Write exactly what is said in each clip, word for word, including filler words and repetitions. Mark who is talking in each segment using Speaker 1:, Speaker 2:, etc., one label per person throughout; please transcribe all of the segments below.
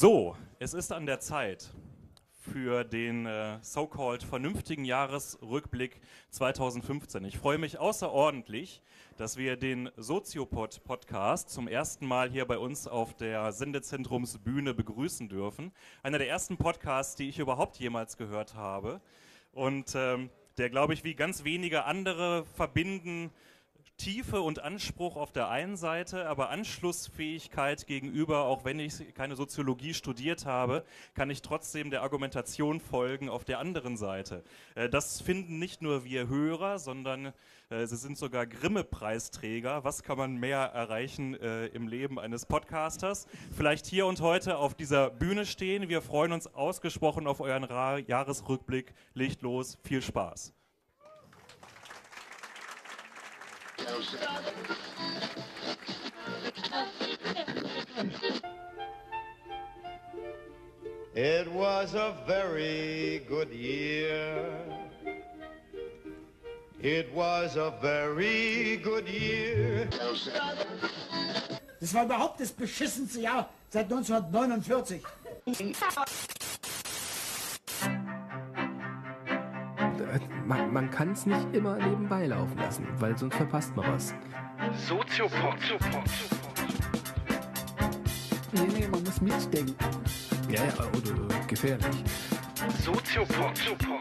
Speaker 1: So, es ist an der Zeit für den äh, so-called vernünftigen Jahresrückblick zweitausendfünfzehn. Ich freue mich außerordentlich, dass wir den Soziopod-Podcast zum ersten Mal hier bei uns auf der Sendezentrumsbühne begrüßen dürfen. Einer der ersten Podcasts, die ich überhaupt jemals gehört habe. Und ähm, der, glaube ich, wie ganz wenige andere verbinden Tiefe und Anspruch auf der einen Seite, aber Anschlussfähigkeit gegenüber, auch wenn ich keine Soziologie studiert habe, kann ich trotzdem der Argumentation folgen auf der anderen Seite. Das finden nicht nur wir Hörer, sondern sie sind sogar Grimme-Preisträger. Was kann man mehr erreichen äh, im Leben eines Podcasters? Vielleicht hier und heute auf dieser Bühne stehen. Wir freuen uns ausgesprochen auf euren Ra- Jahresrückblick. Legt los, viel Spaß.
Speaker 2: It was a very good year. It was a very good year.
Speaker 3: Das war überhaupt das beschissenste Jahr seit neunzehnhundertneunundvierzig.
Speaker 4: Man, man kann es nicht immer nebenbei laufen lassen, weil sonst verpasst man was.
Speaker 5: Soziopod.
Speaker 3: Nee, nee, man muss mitdenken.
Speaker 4: Ja, ja, oder gefährlich.
Speaker 5: Soziopod.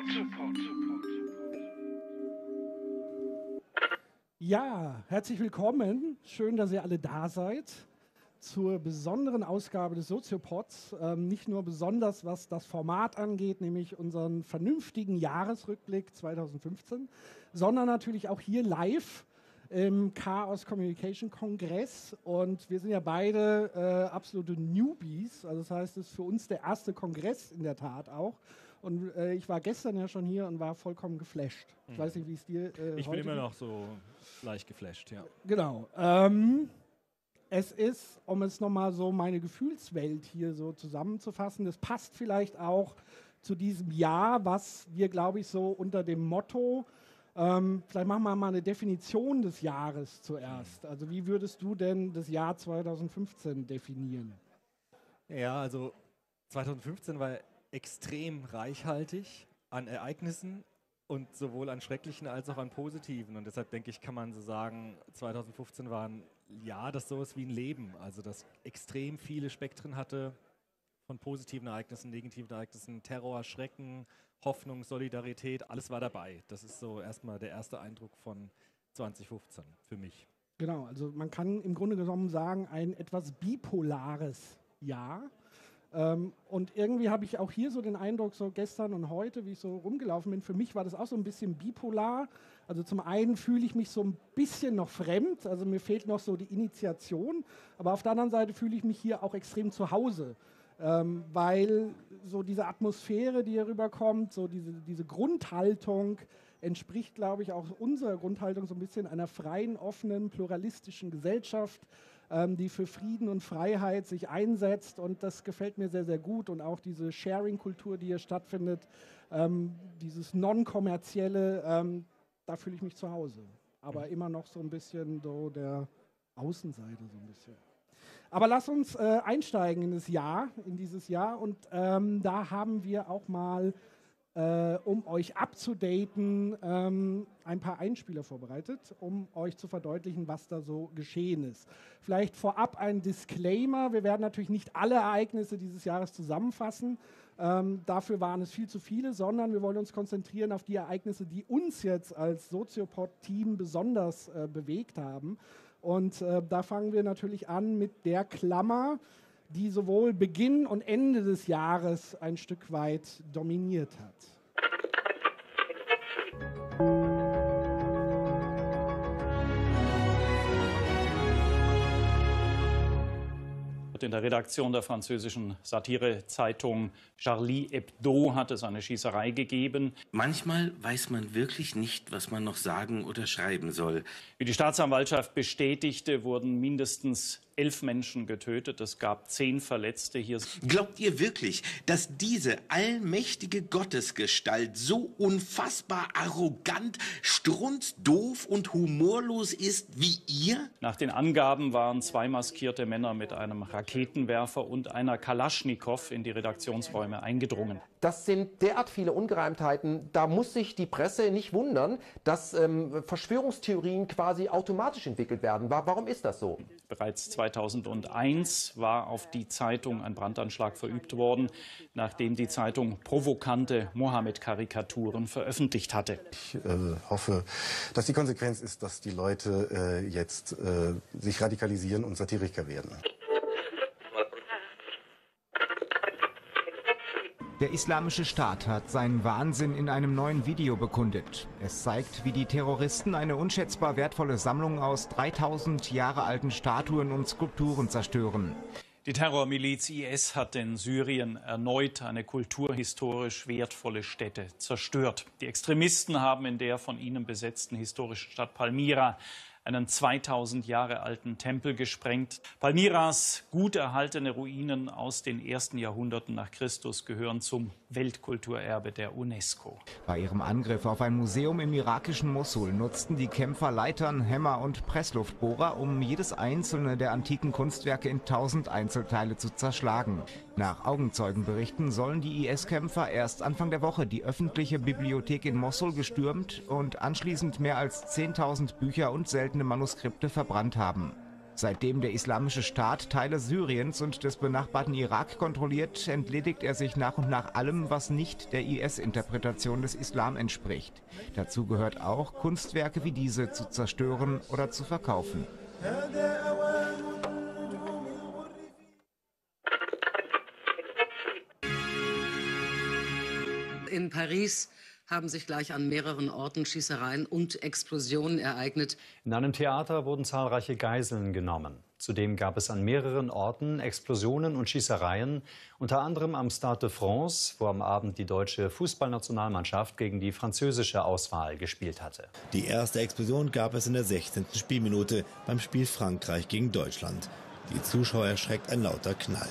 Speaker 6: Ja, herzlich willkommen. Schön, dass ihr alle da seid zur besonderen Ausgabe des Soziopods. Ähm, nicht nur besonders, was das Format angeht, nämlich unseren vernünftigen Jahresrückblick zweitausendfünfzehn, sondern natürlich auch hier live im Chaos Communication Kongress. Und wir sind ja beide äh, absolute Newbies. Also das heißt, es ist für uns der erste Kongress in der Tat auch. Und äh, ich war gestern ja schon hier und war vollkommen geflasht. Ich weiß nicht, wie es dir äh,
Speaker 7: Ich bin
Speaker 6: heute
Speaker 7: immer
Speaker 6: geht.
Speaker 7: noch so leicht geflasht, ja.
Speaker 6: Genau. Ähm, es ist, um es nochmal so meine Gefühlswelt hier so zusammenzufassen, das passt vielleicht auch zu diesem Jahr, was wir, glaube ich, so unter dem Motto, ähm, vielleicht machen wir mal eine Definition des Jahres zuerst. Also wie würdest du denn das Jahr zweitausendfünfzehn definieren?
Speaker 7: Ja, also zweitausendfünfzehn war extrem reichhaltig an Ereignissen und sowohl an schrecklichen als auch an positiven. Und deshalb denke ich, kann man so sagen, zweitausendfünfzehn war ein Jahr, das sowas wie ein Leben, also das extrem viele Spektren hatte von positiven Ereignissen, negativen Ereignissen, Terror, Schrecken, Hoffnung, Solidarität, alles war dabei. Das ist so erstmal der erste Eindruck von zweitausendfünfzehn für mich.
Speaker 6: Genau, also man kann im Grunde genommen sagen, ein etwas bipolares Jahr. Ähm, und irgendwie habe ich auch hier so den Eindruck, so gestern und heute, wie ich so rumgelaufen bin, für mich war das auch so ein bisschen bipolar. Also zum einen fühle ich mich so ein bisschen noch fremd, also mir fehlt noch so die Initiation, aber auf der anderen Seite fühle ich mich hier auch extrem zu Hause, ähm, weil so diese Atmosphäre, die hier rüberkommt, so diese, diese Grundhaltung entspricht, glaube ich, auch unserer Grundhaltung so ein bisschen einer freien, offenen, pluralistischen Gesellschaft, die für Frieden und Freiheit sich einsetzt, und das gefällt mir sehr, sehr gut. Und auch diese Sharing-Kultur, die hier stattfindet, ähm, dieses Non-Kommerzielle, ähm, da fühle ich mich zu Hause. Aber immer noch so ein bisschen so der Außenseite so ein bisschen. Aber lass uns äh, einsteigen in das Jahr, in dieses Jahr, und ähm, da haben wir auch mal Äh, um euch abzudaten, ähm, ein paar Einspieler vorbereitet, um euch zu verdeutlichen, was da so geschehen ist. Vielleicht vorab ein Disclaimer: Wir werden natürlich nicht alle Ereignisse dieses Jahres zusammenfassen. Ähm, dafür waren es viel zu viele, sondern wir wollen uns konzentrieren auf die Ereignisse, die uns jetzt als Soziopod-Team besonders äh, bewegt haben. Und äh, da fangen wir natürlich an mit der Klammer, die sowohl Beginn und Ende des Jahres ein Stück weit dominiert hat.
Speaker 8: In der Redaktion der französischen Satirezeitung Charlie Hebdo hat es eine Schießerei gegeben.
Speaker 9: Manchmal weiß man wirklich nicht, was man noch sagen oder schreiben soll.
Speaker 8: Wie die Staatsanwaltschaft bestätigte, wurden mindestens elf Menschen getötet, es gab zehn Verletzte. Hier
Speaker 9: Glaubt ihr wirklich, dass diese allmächtige Gottesgestalt so unfassbar arrogant, strunzdoof und humorlos ist wie ihr?
Speaker 8: Nach den Angaben waren zwei maskierte Männer mit einem Raketenwerfer und einer Kalaschnikow in die Redaktionsräume eingedrungen.
Speaker 10: Das sind derart viele Ungereimtheiten, da muss sich die Presse nicht wundern, dass ähm, Verschwörungstheorien quasi automatisch entwickelt werden. Warum ist das so?
Speaker 8: Bereits zweitausendeins war auf die Zeitung ein Brandanschlag verübt worden, nachdem die Zeitung provokante Mohammed-Karikaturen veröffentlicht hatte.
Speaker 11: Ich äh, hoffe, dass die Konsequenz ist, dass die Leute äh, jetzt äh, sich radikalisieren und Satiriker werden.
Speaker 12: Der Islamische Staat hat seinen Wahnsinn in einem neuen Video bekundet. Es zeigt, wie die Terroristen eine unschätzbar wertvolle Sammlung aus dreitausend Jahre alten Statuen und Skulpturen zerstören.
Speaker 8: Die Terrormiliz I S hat in Syrien erneut eine kulturhistorisch wertvolle Stätte zerstört. Die Extremisten haben in der von ihnen besetzten historischen Stadt Palmyra einen zweitausend Jahre alten Tempel gesprengt. Palmyras gut erhaltene Ruinen aus den ersten Jahrhunderten nach Christus gehören zum Weltkulturerbe der UNESCO.
Speaker 12: Bei ihrem Angriff auf ein Museum im irakischen Mosul nutzten die Kämpfer Leitern, Hämmer und Pressluftbohrer, um jedes einzelne der antiken Kunstwerke in tausend Einzelteile zu zerschlagen. Nach Augenzeugenberichten sollen die I S-Kämpfer erst Anfang der Woche die öffentliche Bibliothek in Mosul gestürmt und anschließend mehr als zehntausend Bücher und seltene Manuskripte verbrannt haben. Seitdem der Islamische Staat Teile Syriens und des benachbarten Irak kontrolliert, entledigt er sich nach und nach allem, was nicht der I S-Interpretation des Islam entspricht. Dazu gehört auch, Kunstwerke wie diese zu zerstören oder zu verkaufen.
Speaker 13: In Paris haben sich gleich an mehreren Orten Schießereien und Explosionen ereignet.
Speaker 14: In einem Theater wurden zahlreiche Geiseln genommen. Zudem gab es an mehreren Orten Explosionen und Schießereien, unter anderem am Stade de France, wo am Abend die deutsche Fußballnationalmannschaft gegen die französische Auswahl gespielt hatte.
Speaker 15: Die erste Explosion gab es in der sechzehnten Spielminute beim Spiel Frankreich gegen Deutschland. Die Zuschauer erschreckt ein lauter Knall.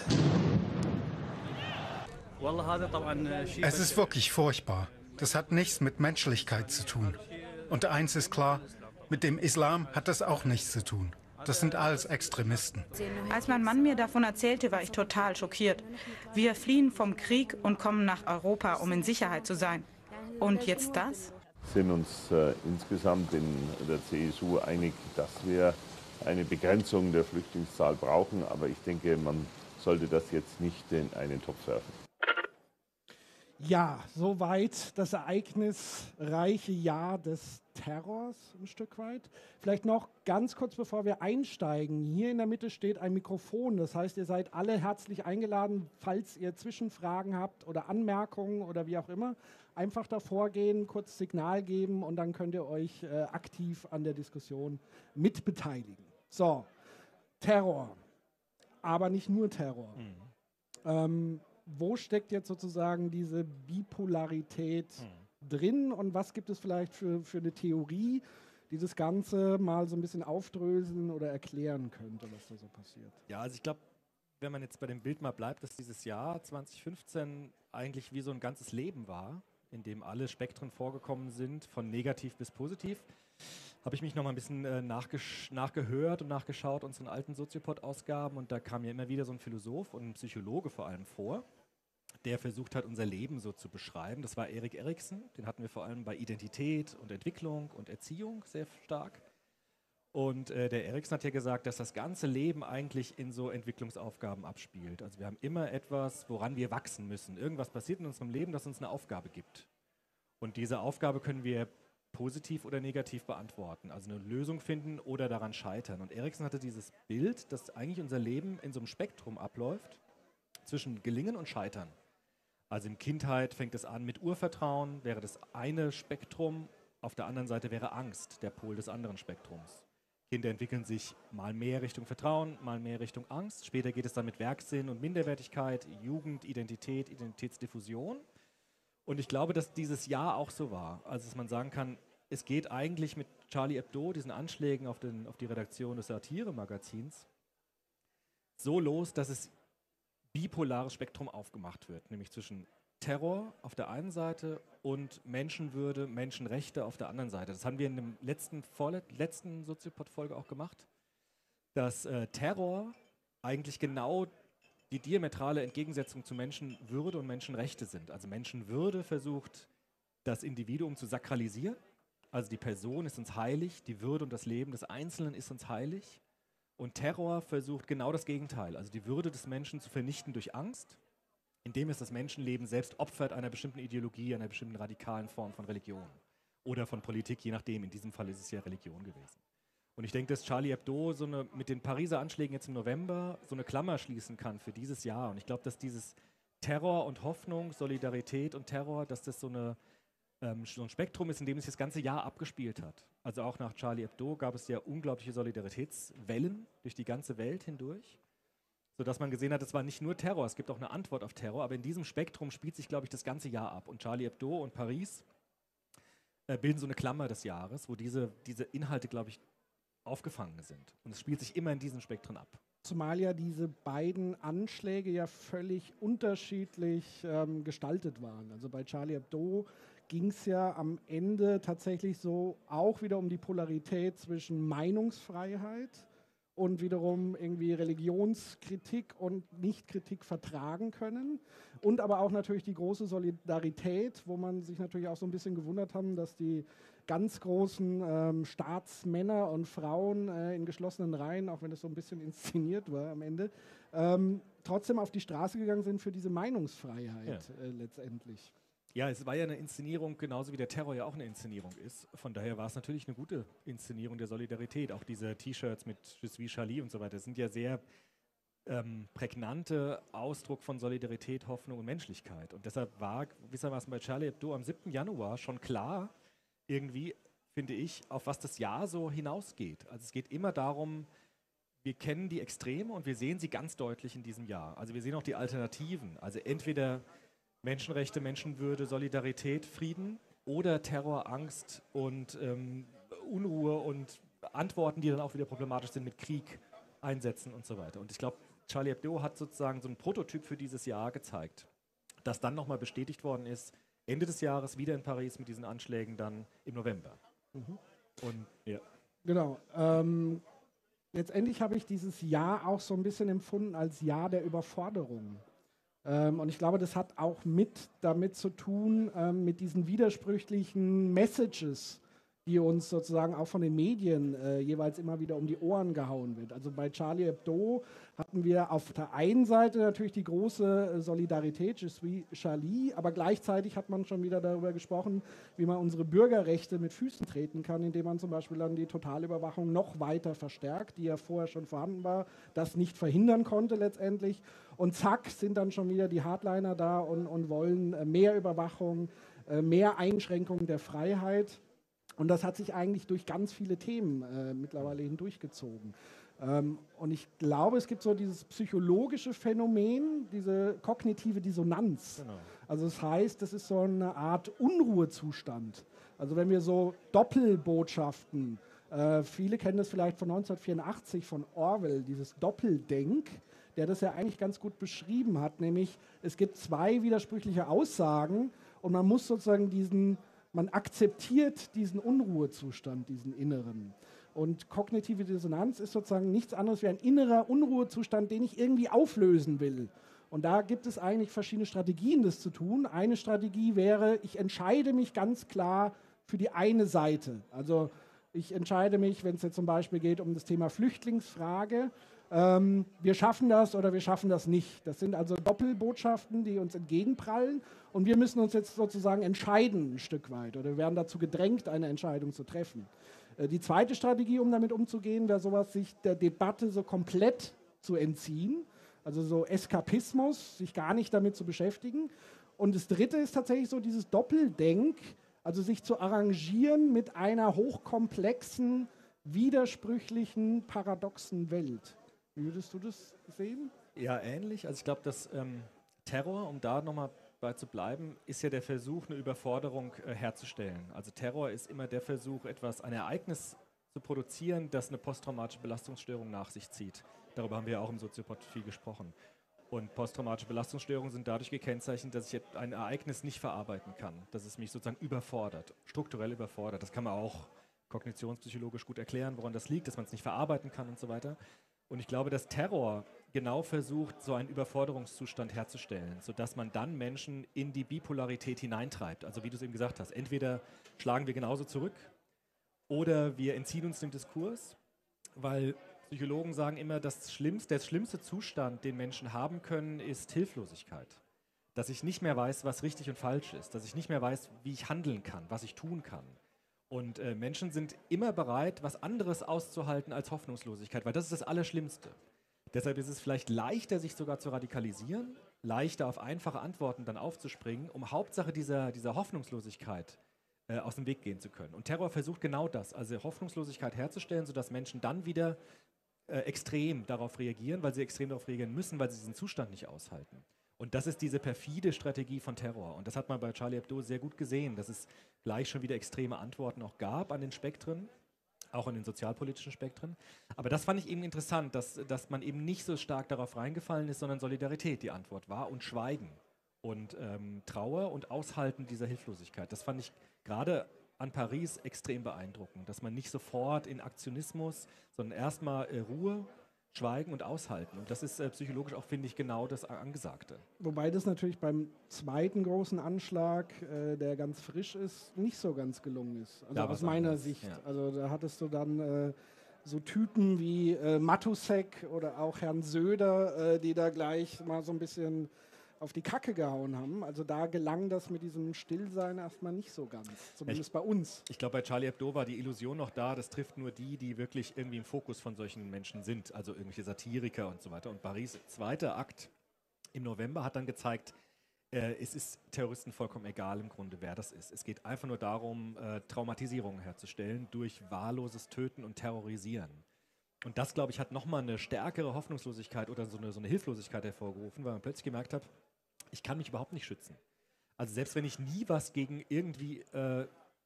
Speaker 16: Es ist wirklich furchtbar. Das hat nichts mit Menschlichkeit zu tun. Und eins ist klar, mit dem Islam hat das auch nichts zu tun. Das sind alles Extremisten.
Speaker 17: Als mein Mann mir davon erzählte, war ich total schockiert. Wir fliehen vom Krieg und kommen nach Europa, um in Sicherheit zu sein. Und jetzt das?
Speaker 18: Wir sind uns äh, insgesamt in der C S U einig, dass wir eine Begrenzung der Flüchtlingszahl brauchen. Aber ich denke, man sollte das jetzt nicht in einen Topf werfen.
Speaker 6: Ja, soweit das ereignisreiche Jahr des Terrors ein Stück weit. Vielleicht noch ganz kurz, bevor wir einsteigen. Hier in der Mitte steht ein Mikrofon. Das heißt, ihr seid alle herzlich eingeladen, falls ihr Zwischenfragen habt oder Anmerkungen oder wie auch immer. Einfach davor gehen, kurz Signal geben und dann könnt ihr euch äh, aktiv an der Diskussion mitbeteiligen. So, Terror. Aber nicht nur Terror. Mhm. Ähm, Wo steckt jetzt sozusagen diese Bipolarität hm. drin und was gibt es vielleicht für, für eine Theorie, die das Ganze mal so ein bisschen aufdröseln oder erklären könnte, was da so passiert?
Speaker 7: Ja, also ich glaube, wenn man jetzt bei dem Bild mal bleibt, dass dieses Jahr zwanzig fünfzehn eigentlich wie so ein ganzes Leben war, in dem alle Spektren vorgekommen sind, von negativ bis positiv, habe ich mich noch mal ein bisschen äh, nachgehört und nachgeschaut, unseren alten Soziopod-Ausgaben, und da kam ja immer wieder so ein Philosoph und ein Psychologe vor allem vor, der versucht hat, unser Leben so zu beschreiben. Das war Erik Erikson, den hatten wir vor allem bei Identität und Entwicklung und Erziehung sehr stark. Und äh, der Erikson hat ja gesagt, dass das ganze Leben eigentlich in so Entwicklungsaufgaben abspielt. Also wir haben immer etwas, woran wir wachsen müssen. Irgendwas passiert in unserem Leben, das uns eine Aufgabe gibt. Und diese Aufgabe können wir positiv oder negativ beantworten. Also eine Lösung finden oder daran scheitern. Und Erikson hatte dieses Bild, dass eigentlich unser Leben in so einem Spektrum abläuft, zwischen Gelingen und Scheitern. Also in Kindheit fängt es an mit Urvertrauen, wäre das eine Spektrum. Auf der anderen Seite wäre Angst, der Pol des anderen Spektrums. Kinder entwickeln sich mal mehr Richtung Vertrauen, mal mehr Richtung Angst. Später geht es dann mit Werksinn und Minderwertigkeit, Jugend, Identität, Identitätsdiffusion. Und ich glaube, dass dieses Jahr auch so war. Also dass man sagen kann, es geht eigentlich mit Charlie Hebdo, diesen Anschlägen auf, den, auf die Redaktion des Satire-Magazins, so los, dass es bipolares Spektrum aufgemacht wird, nämlich zwischen Terror auf der einen Seite und Menschenwürde, Menschenrechte auf der anderen Seite. Das haben wir in der letzten, letzten Soziopod-Folge auch gemacht, dass äh, Terror eigentlich genau die diametrale Entgegensetzung zu Menschenwürde und Menschenrechte sind. Also Menschenwürde versucht, das Individuum zu sakralisieren. Also die Person ist uns heilig, die Würde und das Leben des Einzelnen ist uns heilig. Und Terror versucht genau das Gegenteil, also die Würde des Menschen zu vernichten durch Angst, indem es das Menschenleben selbst opfert einer bestimmten Ideologie, einer bestimmten radikalen Form von Religion oder von Politik, je nachdem. In diesem Fall ist es ja Religion gewesen. Und ich denke, dass Charlie Hebdo so eine, mit den Pariser Anschlägen jetzt im November so eine Klammer schließen kann für dieses Jahr. Und ich glaube, dass dieses Terror und Hoffnung, Solidarität und Terror, dass das so, eine, ähm, so ein Spektrum ist, in dem es das ganze Jahr abgespielt hat. Also auch nach Charlie Hebdo gab es ja unglaubliche Solidaritätswellen durch die ganze Welt hindurch, sodass man gesehen hat, es war nicht nur Terror, es gibt auch eine Antwort auf Terror, aber in diesem Spektrum spielt sich, glaube ich, das ganze Jahr ab. Und Charlie Hebdo und Paris äh, bilden so eine Klammer des Jahres, wo diese, diese Inhalte, glaube ich, aufgefangen sind. Und es spielt sich immer in diesen Spektren ab.
Speaker 6: Zumal ja diese beiden Anschläge ja völlig unterschiedlich ähm, gestaltet waren. Also bei Charlie Hebdo ging es ja am Ende tatsächlich so auch wieder um die Polarität zwischen Meinungsfreiheit und wiederum irgendwie Religionskritik und Nichtkritik vertragen können. Und aber auch natürlich die große Solidarität, wo man sich natürlich auch so ein bisschen gewundert haben, dass die ganz großen ähm, Staatsmänner und Frauen äh, in geschlossenen Reihen, auch wenn es so ein bisschen inszeniert war am Ende, ähm, trotzdem auf die Straße gegangen sind für diese Meinungsfreiheit ja. äh, letztendlich.
Speaker 7: Ja, es war ja eine Inszenierung, genauso wie der Terror ja auch eine Inszenierung ist. Von daher war es natürlich eine gute Inszenierung der Solidarität. Auch diese T-Shirts mit Je suis Charlie und so weiter sind ja sehr ähm, prägnante Ausdruck von Solidarität, Hoffnung und Menschlichkeit. Und deshalb war gewissermaßen bei Charlie Hebdo am siebten Januar schon klar, irgendwie, finde ich, auf was das Jahr so hinausgeht. Also es geht immer darum, wir kennen die Extreme und wir sehen sie ganz deutlich in diesem Jahr. Also wir sehen auch die Alternativen. Also entweder Menschenrechte, Menschenwürde, Solidarität, Frieden oder Terror, Angst und ähm, Unruhe und Antworten, die dann auch wieder problematisch sind mit Krieg, Einsätzen und so weiter. Und ich glaube, Charlie Hebdo hat sozusagen so einen Prototyp für dieses Jahr gezeigt, das dann nochmal bestätigt worden ist, Ende des Jahres wieder in Paris mit diesen Anschlägen dann im November.
Speaker 6: Mhm.
Speaker 7: Und ja.
Speaker 6: Genau. Ähm, letztendlich habe ich dieses Jahr auch so ein bisschen empfunden als Jahr der Überforderung. Ähm, und ich glaube, das hat auch mit damit zu tun, ähm, mit diesen widersprüchlichen Messages, die uns sozusagen auch von den Medien äh, jeweils immer wieder um die Ohren gehauen wird. Also bei Charlie Hebdo hatten wir auf der einen Seite natürlich die große äh, Solidarität, Je suis Charlie, aber gleichzeitig hat man schon wieder darüber gesprochen, wie man unsere Bürgerrechte mit Füßen treten kann, indem man zum Beispiel dann die Totalüberwachung noch weiter verstärkt, die ja vorher schon vorhanden war, das nicht verhindern konnte letztendlich. Und zack, sind dann schon wieder die Hardliner da und, und wollen äh, mehr Überwachung, äh, mehr Einschränkungen der Freiheit. Und das hat sich eigentlich durch ganz viele Themen äh, mittlerweile hindurchgezogen. Ähm, und ich glaube, es gibt so dieses psychologische Phänomen, diese kognitive Dissonanz.
Speaker 7: Genau.
Speaker 6: Also das heißt, das ist so eine Art Unruhezustand. Also wenn wir so Doppelbotschaften, äh, viele kennen das vielleicht von neunzehnhundertvierundachtzig von Orwell, dieses Doppeldenk, der das ja eigentlich ganz gut beschrieben hat, nämlich es gibt zwei widersprüchliche Aussagen und man muss sozusagen diesen Man akzeptiert diesen Unruhezustand, diesen inneren. Und kognitive Dissonanz ist sozusagen nichts anderes wie ein innerer Unruhezustand, den ich irgendwie auflösen will. Und da gibt es eigentlich verschiedene Strategien, das zu tun. Eine Strategie wäre, ich entscheide mich ganz klar für die eine Seite. Also ich entscheide mich, wenn es jetzt zum Beispiel geht um das Thema Flüchtlingsfrage, ähm, wir schaffen das oder wir schaffen das nicht. Das sind also Doppelbotschaften, die uns entgegenprallen und wir müssen uns jetzt sozusagen entscheiden ein Stück weit oder wir werden dazu gedrängt, eine Entscheidung zu treffen. Äh, die zweite Strategie, um damit umzugehen, wäre sowas, sich der Debatte so komplett zu entziehen, also so Eskapismus, sich gar nicht damit zu beschäftigen. Und das dritte ist tatsächlich so dieses Doppeldenk, also sich zu arrangieren mit einer hochkomplexen, widersprüchlichen, paradoxen Welt. Wie würdest du das sehen?
Speaker 7: Ja, ähnlich. Also ich glaube, dass ähm, Terror, um da nochmal bei zu bleiben, ist ja der Versuch, eine Überforderung äh, herzustellen. Also Terror ist immer der Versuch, etwas, ein Ereignis zu zu produzieren, das eine posttraumatische Belastungsstörung nach sich zieht. Darüber haben wir ja auch im Soziopod viel gesprochen. Und posttraumatische Belastungsstörungen sind dadurch gekennzeichnet, dass ich ein Ereignis nicht verarbeiten kann, dass es mich sozusagen überfordert, strukturell überfordert. Das kann man auch kognitionspsychologisch gut erklären, woran das liegt, dass man es nicht verarbeiten kann und so weiter. Und ich glaube, dass Terror genau versucht, so einen Überforderungszustand herzustellen, sodass man dann Menschen in die Bipolarität hineintreibt. Also wie du es eben gesagt hast, entweder schlagen wir genauso zurück oder wir entziehen uns dem Diskurs, weil Psychologen sagen immer, das schlimmste, der schlimmste Zustand, den Menschen haben können, ist Hilflosigkeit. Dass ich nicht mehr weiß, was richtig und falsch ist, dass ich nicht mehr weiß, wie ich handeln kann, was ich tun kann. Und äh, Menschen sind immer bereit, was anderes auszuhalten als Hoffnungslosigkeit, weil das ist das Allerschlimmste. Deshalb ist es vielleicht leichter, sich sogar zu radikalisieren, leichter auf einfache Antworten dann aufzuspringen, um Hauptsache dieser, dieser Hoffnungslosigkeit äh, aus dem Weg gehen zu können. Und Terror versucht genau das, also Hoffnungslosigkeit herzustellen, sodass Menschen dann wieder äh, extrem darauf reagieren, weil sie extrem darauf reagieren müssen, weil sie diesen Zustand nicht aushalten. Und das ist diese perfide Strategie von Terror. Und das hat man bei Charlie Hebdo sehr gut gesehen, dass es gleich schon wieder extreme Antworten auch gab an den Spektren, auch an den sozialpolitischen Spektren. Aber das fand ich eben interessant, dass, dass man eben nicht so stark darauf reingefallen ist, sondern Solidarität die Antwort war und Schweigen und ähm, Trauer und Aushalten dieser Hilflosigkeit. Das fand ich gerade an Paris extrem beeindruckend, dass man nicht sofort in Aktionismus, sondern erstmal äh, Ruhe, Schweigen und Aushalten. Und das ist äh, psychologisch auch, finde ich, genau das Angesagte.
Speaker 6: Wobei das natürlich beim zweiten großen Anschlag, äh, der ganz frisch ist, nicht so ganz gelungen ist. Also
Speaker 7: Da
Speaker 6: aus
Speaker 7: war's
Speaker 6: meiner
Speaker 7: anders,
Speaker 6: Sicht.
Speaker 7: ja.
Speaker 6: Also da hattest du dann äh, so Typen wie äh, Matusek oder auch Herrn Söder, äh, die da gleich mal so ein bisschen auf die Kacke gehauen haben. Also da gelang das mit diesem Stillsein erstmal nicht so ganz, zumindest
Speaker 7: ich,
Speaker 6: bei uns.
Speaker 7: Ich glaube, bei Charlie Hebdo war die Illusion noch da, das trifft nur die, die wirklich irgendwie im Fokus von solchen Menschen sind, also irgendwelche Satiriker und so weiter. Und Paris, zweiter Akt im November, hat dann gezeigt, äh, es ist Terroristen vollkommen egal im Grunde, wer das ist. Es geht einfach nur darum, äh, Traumatisierungen herzustellen durch wahlloses Töten und Terrorisieren. Und das, glaube ich, hat nochmal eine stärkere Hoffnungslosigkeit oder so eine, so eine Hilflosigkeit hervorgerufen, weil man plötzlich gemerkt hat, ich kann mich überhaupt nicht schützen. Also selbst wenn ich nie was gegen irgendwie äh,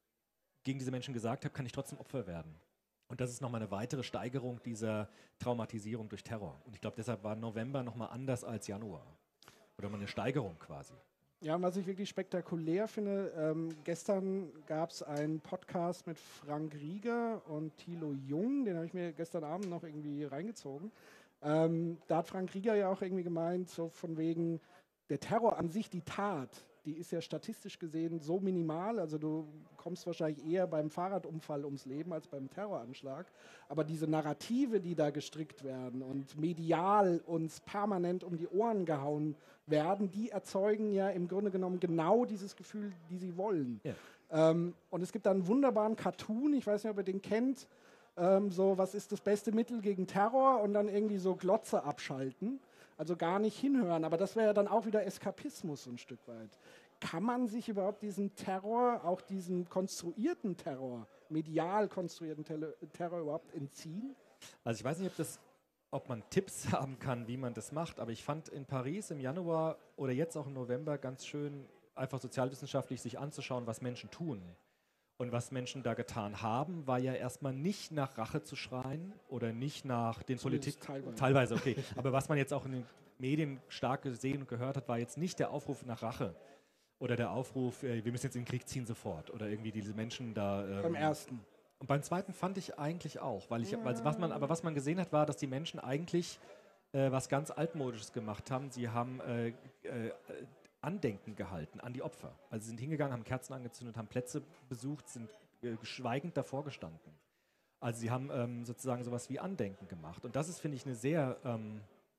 Speaker 7: gegen diese Menschen gesagt habe, kann ich trotzdem Opfer werden. Und das ist nochmal eine weitere Steigerung dieser Traumatisierung durch Terror. Und ich glaube, deshalb war November nochmal anders als Januar. Oder mal eine Steigerung quasi.
Speaker 6: Ja, und was ich wirklich spektakulär finde, ähm, gestern gab es einen Podcast mit Frank Rieger und Thilo Jung, den habe ich mir gestern Abend noch irgendwie reingezogen. Ähm, da hat Frank Rieger ja auch irgendwie gemeint, so von wegen, der Terror an sich, die Tat, die ist ja statistisch gesehen so minimal, also du kommst wahrscheinlich eher beim Fahrradunfall ums Leben als beim Terroranschlag, aber diese Narrative, die da gestrickt werden und medial uns permanent um die Ohren gehauen werden, die erzeugen ja im Grunde genommen genau dieses Gefühl, die sie wollen.
Speaker 7: Ja.
Speaker 6: Ähm, und es gibt da einen wunderbaren Cartoon, ich weiß nicht, ob ihr den kennt, ähm, so, was ist das beste Mittel gegen Terror und dann irgendwie so Glotze abschalten. Also gar nicht hinhören, aber das wäre ja dann auch wieder Eskapismus so ein Stück weit. Kann man sich überhaupt diesen Terror, auch diesen konstruierten Terror, medial konstruierten Tele- Terror überhaupt entziehen?
Speaker 7: Also ich weiß nicht, ob, das, ob man Tipps haben kann, wie man das macht, aber ich fand in Paris im Januar oder jetzt auch im November ganz schön, einfach sozialwissenschaftlich sich anzuschauen, was Menschen tun. Und was Menschen da getan haben, war ja erstmal nicht nach Rache zu schreien oder nicht nach den Politik...
Speaker 6: Teilweise.
Speaker 7: Teilweise, okay. Aber was man jetzt auch in den Medien stark gesehen und gehört hat, war jetzt nicht der Aufruf nach Rache oder der Aufruf, äh, wir müssen jetzt in den Krieg ziehen sofort oder irgendwie diese Menschen da... Ähm,
Speaker 6: Beim ersten.
Speaker 7: Und beim zweiten fand ich eigentlich auch, weil ich, ja. weil was man, aber was man gesehen hat, war, dass die Menschen eigentlich äh, was ganz Altmodisches gemacht haben. Sie haben äh, äh, Andenken gehalten an die Opfer. Also sie sind hingegangen, haben Kerzen angezündet, haben Plätze besucht, sind äh, schweigend davor gestanden. Also sie haben ähm, sozusagen sowas wie Andenken gemacht. Und das ist, finde ich, eine sehr ähm,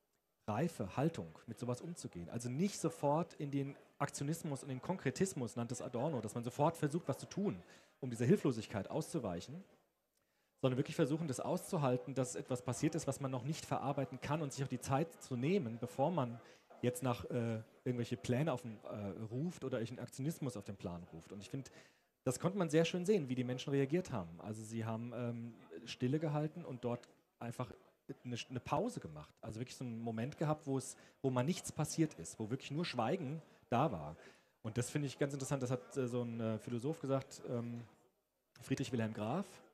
Speaker 7: reife Haltung, mit sowas umzugehen. Also nicht sofort in den Aktionismus und den Konkretismus, nannte es Adorno, dass man sofort versucht, was zu tun, um dieser Hilflosigkeit auszuweichen, sondern wirklich versuchen, das auszuhalten, dass etwas passiert ist, was man noch nicht verarbeiten kann und sich auch die Zeit zu nehmen, bevor man jetzt nach äh, irgendwelche Pläne auf den, äh, ruft oder einen Aktionismus auf den Plan ruft. Und ich finde, das konnte man sehr schön sehen, wie die Menschen reagiert haben. Also sie haben ähm, Stille gehalten und dort einfach eine, eine Pause gemacht. Also wirklich so einen Moment gehabt, wo es, wo mal nichts passiert ist, wo wirklich nur Schweigen da war. Und das finde ich ganz interessant. Das hat äh, so ein äh, Philosoph gesagt, ähm, Friedrich Wilhelm Graf,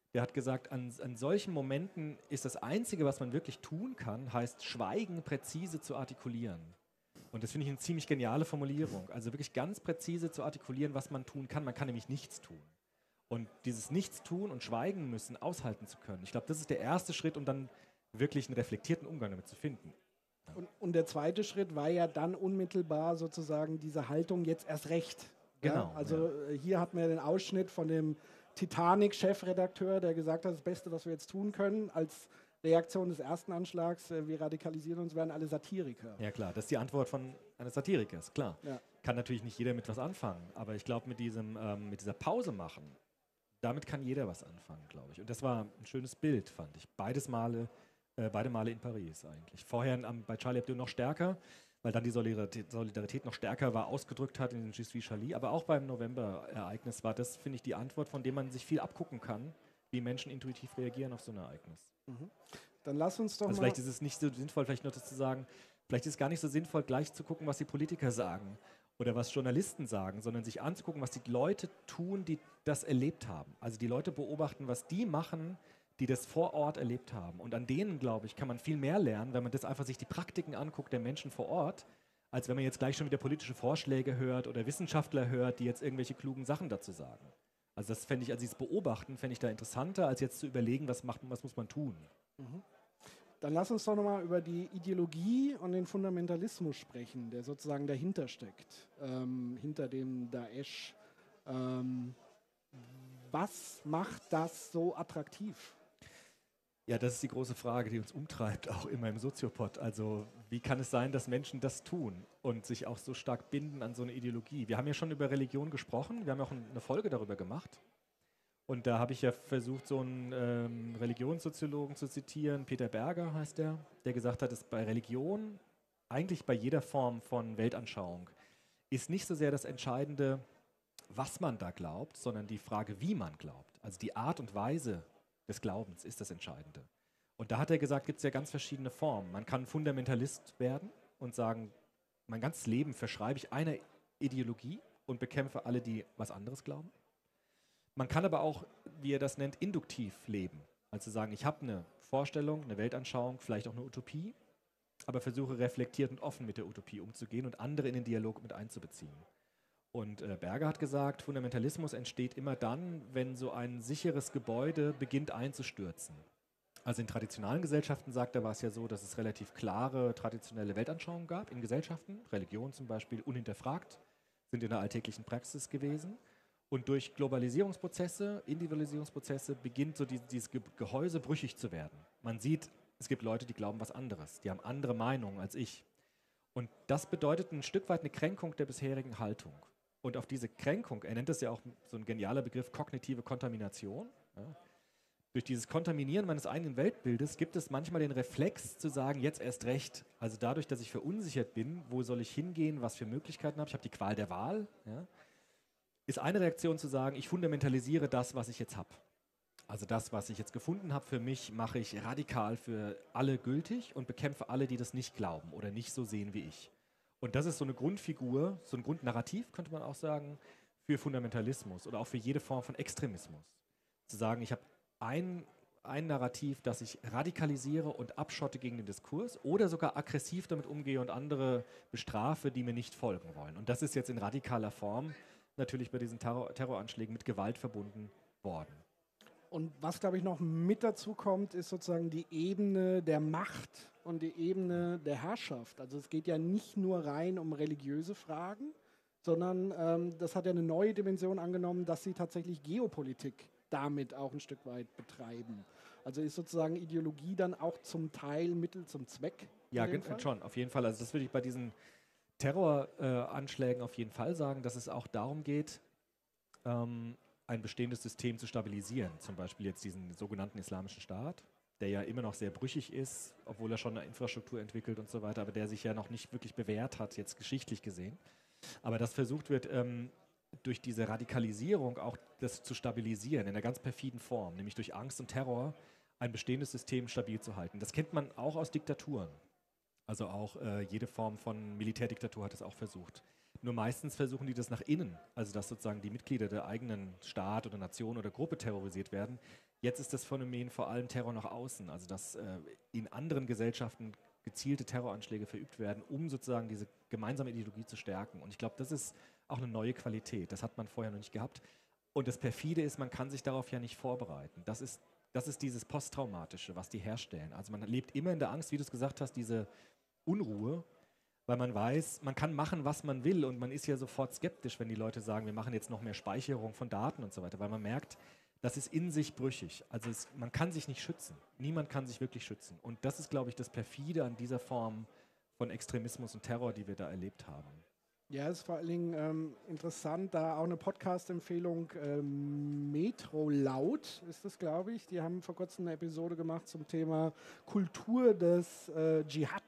Speaker 7: Der hat gesagt, an, an solchen Momenten ist das Einzige, was man wirklich tun kann, heißt Schweigen präzise zu artikulieren. Und das finde ich eine ziemlich geniale Formulierung. Also wirklich ganz präzise zu artikulieren, was man tun kann. Man kann nämlich nichts tun. Und dieses Nichtstun und Schweigen müssen aushalten zu können. Ich glaube, das ist der erste Schritt, um dann wirklich einen reflektierten Umgang damit zu finden.
Speaker 6: Und, und der zweite Schritt war ja dann unmittelbar sozusagen diese Haltung jetzt erst recht.
Speaker 7: Genau.
Speaker 6: Ja? Also ja. Hier hatten wir den Ausschnitt von dem Titanic-Chefredakteur, der gesagt hat, das Beste, was wir jetzt tun können, als Reaktion des ersten Anschlags, äh, wir radikalisieren uns, werden alle Satiriker.
Speaker 7: Ja klar, das ist die Antwort von eines Satirikers, klar.
Speaker 6: Ja.
Speaker 7: Kann natürlich nicht jeder mit was anfangen, aber ich glaube, mit, diesem, ähm, mit dieser Pause machen, damit kann jeder was anfangen, glaube ich. Und das war ein schönes Bild, fand ich. Beides Male, äh, beide Male in Paris eigentlich. Vorher ähm, bei Charlie Hebdo noch stärker, weil dann die Solidarität, Solidarität noch stärker war, ausgedrückt hat in den Je suis Charlie. Aber auch beim November-Ereignis war das, finde ich, die Antwort, von dem man sich viel abgucken kann, wie Menschen intuitiv reagieren auf so ein Ereignis.
Speaker 6: Mhm. Dann lass uns doch
Speaker 7: also
Speaker 6: mal...
Speaker 7: Vielleicht ist es nicht so sinnvoll, vielleicht noch das zu sagen, vielleicht ist es gar nicht so sinnvoll, gleich zu gucken, was die Politiker sagen oder was Journalisten sagen, sondern sich anzugucken, was die Leute tun, die das erlebt haben. Also die Leute beobachten, was die machen, die das vor Ort erlebt haben. Und an denen, glaube ich, kann man viel mehr lernen, wenn man das einfach sich die Praktiken anguckt der Menschen vor Ort, als wenn man jetzt gleich schon wieder politische Vorschläge hört oder Wissenschaftler hört, die jetzt irgendwelche klugen Sachen dazu sagen. Also das fände ich, also dieses Beobachten fände ich da interessanter, als jetzt zu überlegen, was macht, was muss man tun.
Speaker 6: Mhm. Dann lass uns doch nochmal über die Ideologie und den Fundamentalismus sprechen, der sozusagen dahinter steckt, ähm, hinter dem Daesh. Ähm, was macht das so attraktiv?
Speaker 7: Ja, das ist die große Frage, die uns umtreibt, auch immer im Soziopod. Also wie kann es sein, dass Menschen das tun und sich auch so stark binden an so eine Ideologie? Wir haben ja schon über Religion gesprochen, wir haben auch eine Folge darüber gemacht. Und da habe ich ja versucht, so einen ähm, Religionssoziologen zu zitieren, Peter Berger heißt der, der gesagt hat, dass bei Religion, eigentlich bei jeder Form von Weltanschauung, ist nicht so sehr das Entscheidende, was man da glaubt, sondern die Frage, wie man glaubt. Also die Art und Weise des Glaubens ist das Entscheidende. Und da hat er gesagt, gibt es ja ganz verschiedene Formen. Man kann Fundamentalist werden und sagen, mein ganzes Leben verschreibe ich einer Ideologie und bekämpfe alle, die was anderes glauben. Man kann aber auch, wie er das nennt, induktiv leben. Also sagen, ich habe eine Vorstellung, eine Weltanschauung, vielleicht auch eine Utopie, aber versuche reflektiert und offen mit der Utopie umzugehen und andere in den Dialog mit einzubeziehen. Und äh, Berger hat gesagt, Fundamentalismus entsteht immer dann, wenn so ein sicheres Gebäude beginnt einzustürzen. Also in traditionellen Gesellschaften, sagt er, war es ja so, dass es relativ klare traditionelle Weltanschauungen gab in Gesellschaften, Religion zum Beispiel, unhinterfragt, sind in der alltäglichen Praxis gewesen. Und durch Globalisierungsprozesse, Individualisierungsprozesse beginnt so die, dieses Ge- Gehäuse brüchig zu werden. Man sieht, es gibt Leute, die glauben was anderes, die haben andere Meinungen als ich. Und das bedeutet ein Stück weit eine Kränkung der bisherigen Haltung. Und auf diese Kränkung, er nennt das ja auch so ein genialer Begriff, kognitive Kontamination. Ja. Durch dieses Kontaminieren meines eigenen Weltbildes gibt es manchmal den Reflex zu sagen, jetzt erst recht. Also dadurch, dass ich verunsichert bin, wo soll ich hingehen, was für Möglichkeiten habe ich, habe die Qual der Wahl, ja, ist eine Reaktion zu sagen, ich fundamentalisiere das, was ich jetzt habe. Also das, was ich jetzt gefunden habe für mich, mache ich radikal für alle gültig und bekämpfe alle, die das nicht glauben oder nicht so sehen wie ich. Und das ist so eine Grundfigur, so ein Grundnarrativ, könnte man auch sagen, für Fundamentalismus oder auch für jede Form von Extremismus. Zu sagen, ich habe ein, ein Narrativ, das ich radikalisiere und abschotte gegen den Diskurs oder sogar aggressiv damit umgehe und andere bestrafe, die mir nicht folgen wollen. Und das ist jetzt in radikaler Form natürlich bei diesen Terror- Terroranschlägen mit Gewalt verbunden worden.
Speaker 6: Und was, glaube ich, noch mit dazu kommt, ist sozusagen die Ebene der Macht und die Ebene der Herrschaft. Also es geht ja nicht nur rein um religiöse Fragen, sondern ähm, das hat ja eine neue Dimension angenommen, dass sie tatsächlich Geopolitik damit auch ein Stück weit betreiben. Also ist sozusagen Ideologie dann auch zum Teil Mittel zum Zweck?
Speaker 7: Ja, schon, auf jeden Fall. Also das würde ich bei diesen Terroranschlägen äh, auf jeden Fall sagen, dass es auch darum geht, ähm, ein bestehendes System zu stabilisieren. Zum Beispiel jetzt diesen sogenannten Islamischen Staat, der ja immer noch sehr brüchig ist, obwohl er schon eine Infrastruktur entwickelt und so weiter, aber der sich ja noch nicht wirklich bewährt hat, jetzt geschichtlich gesehen. Aber dass versucht wird, ähm, durch diese Radikalisierung auch das zu stabilisieren, in einer ganz perfiden Form, nämlich durch Angst und Terror, ein bestehendes System stabil zu halten. Das kennt man auch aus Diktaturen. Also auch äh, jede Form von Militärdiktatur hat es auch versucht. Nur meistens versuchen die das nach innen, also dass sozusagen die Mitglieder der eigenen Staat oder Nation oder Gruppe terrorisiert werden. Jetzt ist das Phänomen vor allem Terror nach außen, also dass äh, in anderen Gesellschaften gezielte Terroranschläge verübt werden, um sozusagen diese gemeinsame Ideologie zu stärken. Und ich glaube, das ist auch eine neue Qualität. Das hat man vorher noch nicht gehabt. Und das Perfide ist, man kann sich darauf ja nicht vorbereiten. Das ist, das ist dieses Posttraumatische, was die herstellen. Also man lebt immer in der Angst, wie du es gesagt hast, diese Unruhe, weil man weiß, man kann machen, was man will. Und man ist ja sofort skeptisch, wenn die Leute sagen, wir machen jetzt noch mehr Speicherung von Daten und so weiter, weil man merkt, das ist in sich brüchig. Also es, man kann sich nicht schützen. Niemand kann sich wirklich schützen. Und das ist, glaube ich, das Perfide an dieser Form von Extremismus und Terror, die wir da erlebt haben.
Speaker 6: Ja, ist vor allen Dingen ähm, interessant, da auch eine Podcast-Empfehlung, ähm, Metro Laut ist das, glaube ich. Die haben vor kurzem eine Episode gemacht zum Thema Kultur des äh, Dschihad.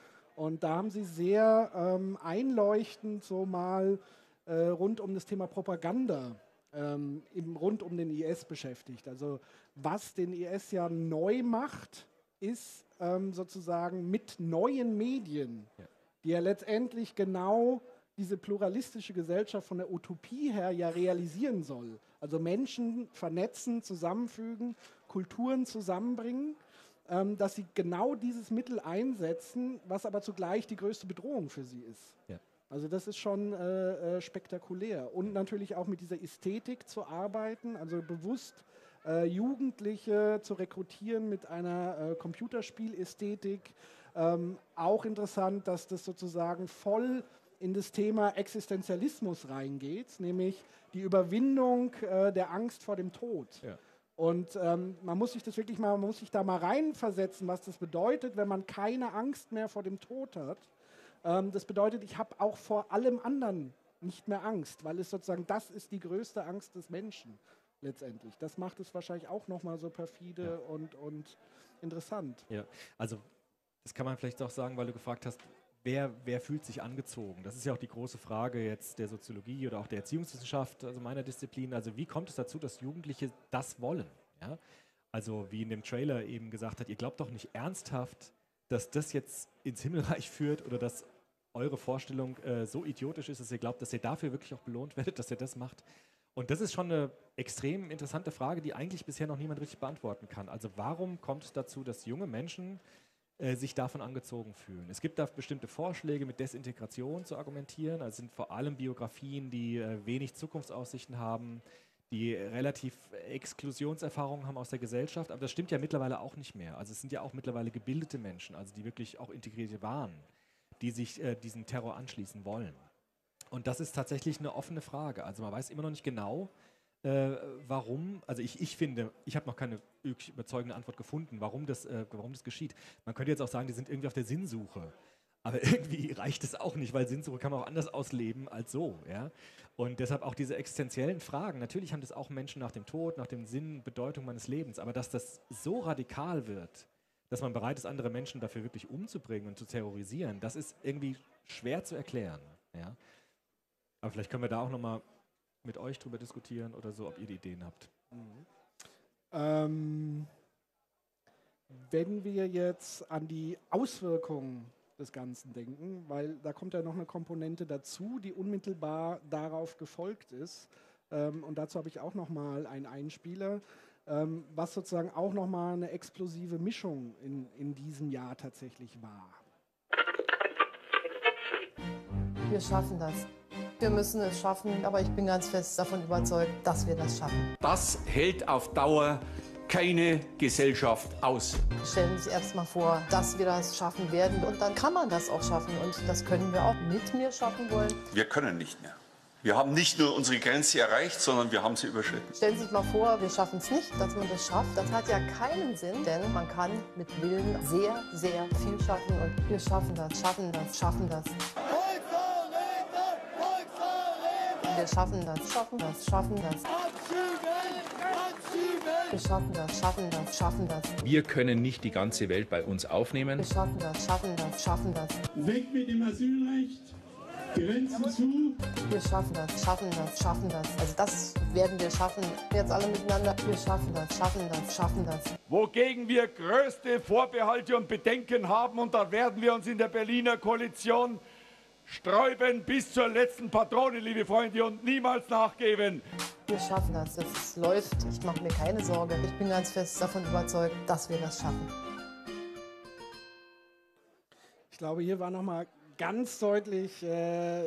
Speaker 6: Und da haben sie sehr ähm, einleuchtend so mal äh, rund um das Thema Propaganda ähm, eben rund um den I S beschäftigt. Also was den I S ja neu macht, ist ähm, sozusagen mit neuen Medien, ja. die ja letztendlich genau diese pluralistische Gesellschaft von der Utopie her ja realisieren soll. Also Menschen vernetzen, zusammenfügen, Kulturen zusammenbringen, ähm, dass sie genau dieses Mittel einsetzen, was aber zugleich die größte Bedrohung für sie ist. Ja. Also das ist schon äh, äh, spektakulär. Und natürlich auch mit dieser Ästhetik zu arbeiten, also bewusst äh, Jugendliche zu rekrutieren mit einer äh, Computerspielästhetik. Ähm, auch interessant, dass das sozusagen voll in das Thema Existenzialismus reingeht, nämlich die Überwindung äh, der Angst vor dem Tod. Ja. Und ähm, man muss sich das wirklich mal, man muss sich da mal reinversetzen, was das bedeutet, wenn man keine Angst mehr vor dem Tod hat. Ähm, das bedeutet, ich habe auch vor allem anderen nicht mehr Angst, weil es sozusagen, das ist die größte Angst des Menschen letztendlich. Das macht es wahrscheinlich auch nochmal so perfide ja. und, und interessant.
Speaker 7: Ja, also das kann man vielleicht auch sagen, weil du gefragt hast, Wer, wer fühlt sich angezogen? Das ist ja auch die große Frage jetzt der Soziologie oder auch der Erziehungswissenschaft, also meiner Disziplin. Also wie kommt es dazu, dass Jugendliche das wollen? Ja? Also wie in dem Trailer eben gesagt hat, ihr glaubt doch nicht ernsthaft, dass das jetzt ins Himmelreich führt oder dass eure Vorstellung äh, so idiotisch ist, dass ihr glaubt, dass ihr dafür wirklich auch belohnt werdet, dass ihr das macht. Und das ist schon eine extrem interessante Frage, die eigentlich bisher noch niemand richtig beantworten kann. Also warum kommt es dazu, dass junge Menschen Äh, sich davon angezogen fühlen? Es gibt da bestimmte Vorschläge, mit Desintegration zu argumentieren. Also sind vor allem Biografien, die äh, wenig Zukunftsaussichten haben, die relativ Exklusionserfahrungen haben aus der Gesellschaft. Aber das stimmt ja mittlerweile auch nicht mehr. Also es sind ja auch mittlerweile gebildete Menschen, also die wirklich auch integriert waren, die sich äh, diesem Terror anschließen wollen. Und das ist tatsächlich eine offene Frage. Also man weiß immer noch nicht genau, Äh, warum, also ich, ich finde, ich habe noch keine wirklich überzeugende Antwort gefunden, warum das, äh, warum das geschieht. Man könnte jetzt auch sagen, die sind irgendwie auf der Sinnsuche. Aber irgendwie reicht es auch nicht, weil Sinnsuche kann man auch anders ausleben als so. Ja? Und deshalb auch diese existenziellen Fragen. Natürlich haben das auch Menschen nach dem Tod, nach dem Sinn, Bedeutung meines Lebens. Aber dass das so radikal wird, dass man bereit ist, andere Menschen dafür wirklich umzubringen und zu terrorisieren, das ist irgendwie schwer zu erklären. Ja? Aber vielleicht können wir da auch nochmal mit euch drüber diskutieren oder so, ob ihr die Ideen habt.
Speaker 6: Mhm. Ähm, wenn wir jetzt an die Auswirkungen des Ganzen denken, weil da kommt ja noch eine Komponente dazu, die unmittelbar darauf gefolgt ist. Ähm, und dazu habe ich auch noch mal einen Einspieler, ähm, was sozusagen auch noch mal eine explosive Mischung in, in diesem Jahr tatsächlich war.
Speaker 19: Wir schaffen das. Wir müssen es schaffen, aber ich bin ganz fest davon überzeugt, dass wir das schaffen.
Speaker 20: Das hält auf Dauer keine Gesellschaft aus.
Speaker 19: Stellen Sie sich erst mal vor, dass wir das schaffen werden und dann kann man das auch schaffen und das können wir auch mit mir schaffen wollen.
Speaker 21: Wir können nicht mehr. Wir haben nicht nur unsere Grenze erreicht, sondern wir haben sie überschritten.
Speaker 19: Stellen Sie sich mal vor, wir schaffen es nicht, dass man das schafft. Das hat ja keinen Sinn, denn man kann mit Willen sehr, sehr viel schaffen und wir schaffen das, schaffen das, schaffen das. Wir schaffen das, schaffen das, schaffen das. Wir schaffen das, schaffen das, schaffen das.
Speaker 22: Wir können nicht die ganze Welt bei uns aufnehmen.
Speaker 19: Wir schaffen das, schaffen das, schaffen das.
Speaker 23: Weg mit dem Asylrecht, Grenzen zu.
Speaker 19: Wir schaffen das, schaffen das, schaffen das. Also das werden wir schaffen, jetzt alle miteinander. Wir schaffen das, schaffen das, schaffen das.
Speaker 20: Wogegen wir größte Vorbehalte und Bedenken haben, und da werden wir uns in der Berliner Koalition
Speaker 1: sträuben bis zur letzten Patrone, liebe Freunde, und niemals nachgeben.
Speaker 19: Wir schaffen das, das läuft. Ich mache mir keine Sorge. Ich bin ganz fest davon überzeugt, dass wir das schaffen.
Speaker 6: Ich glaube, hier war nochmal ganz deutlich äh,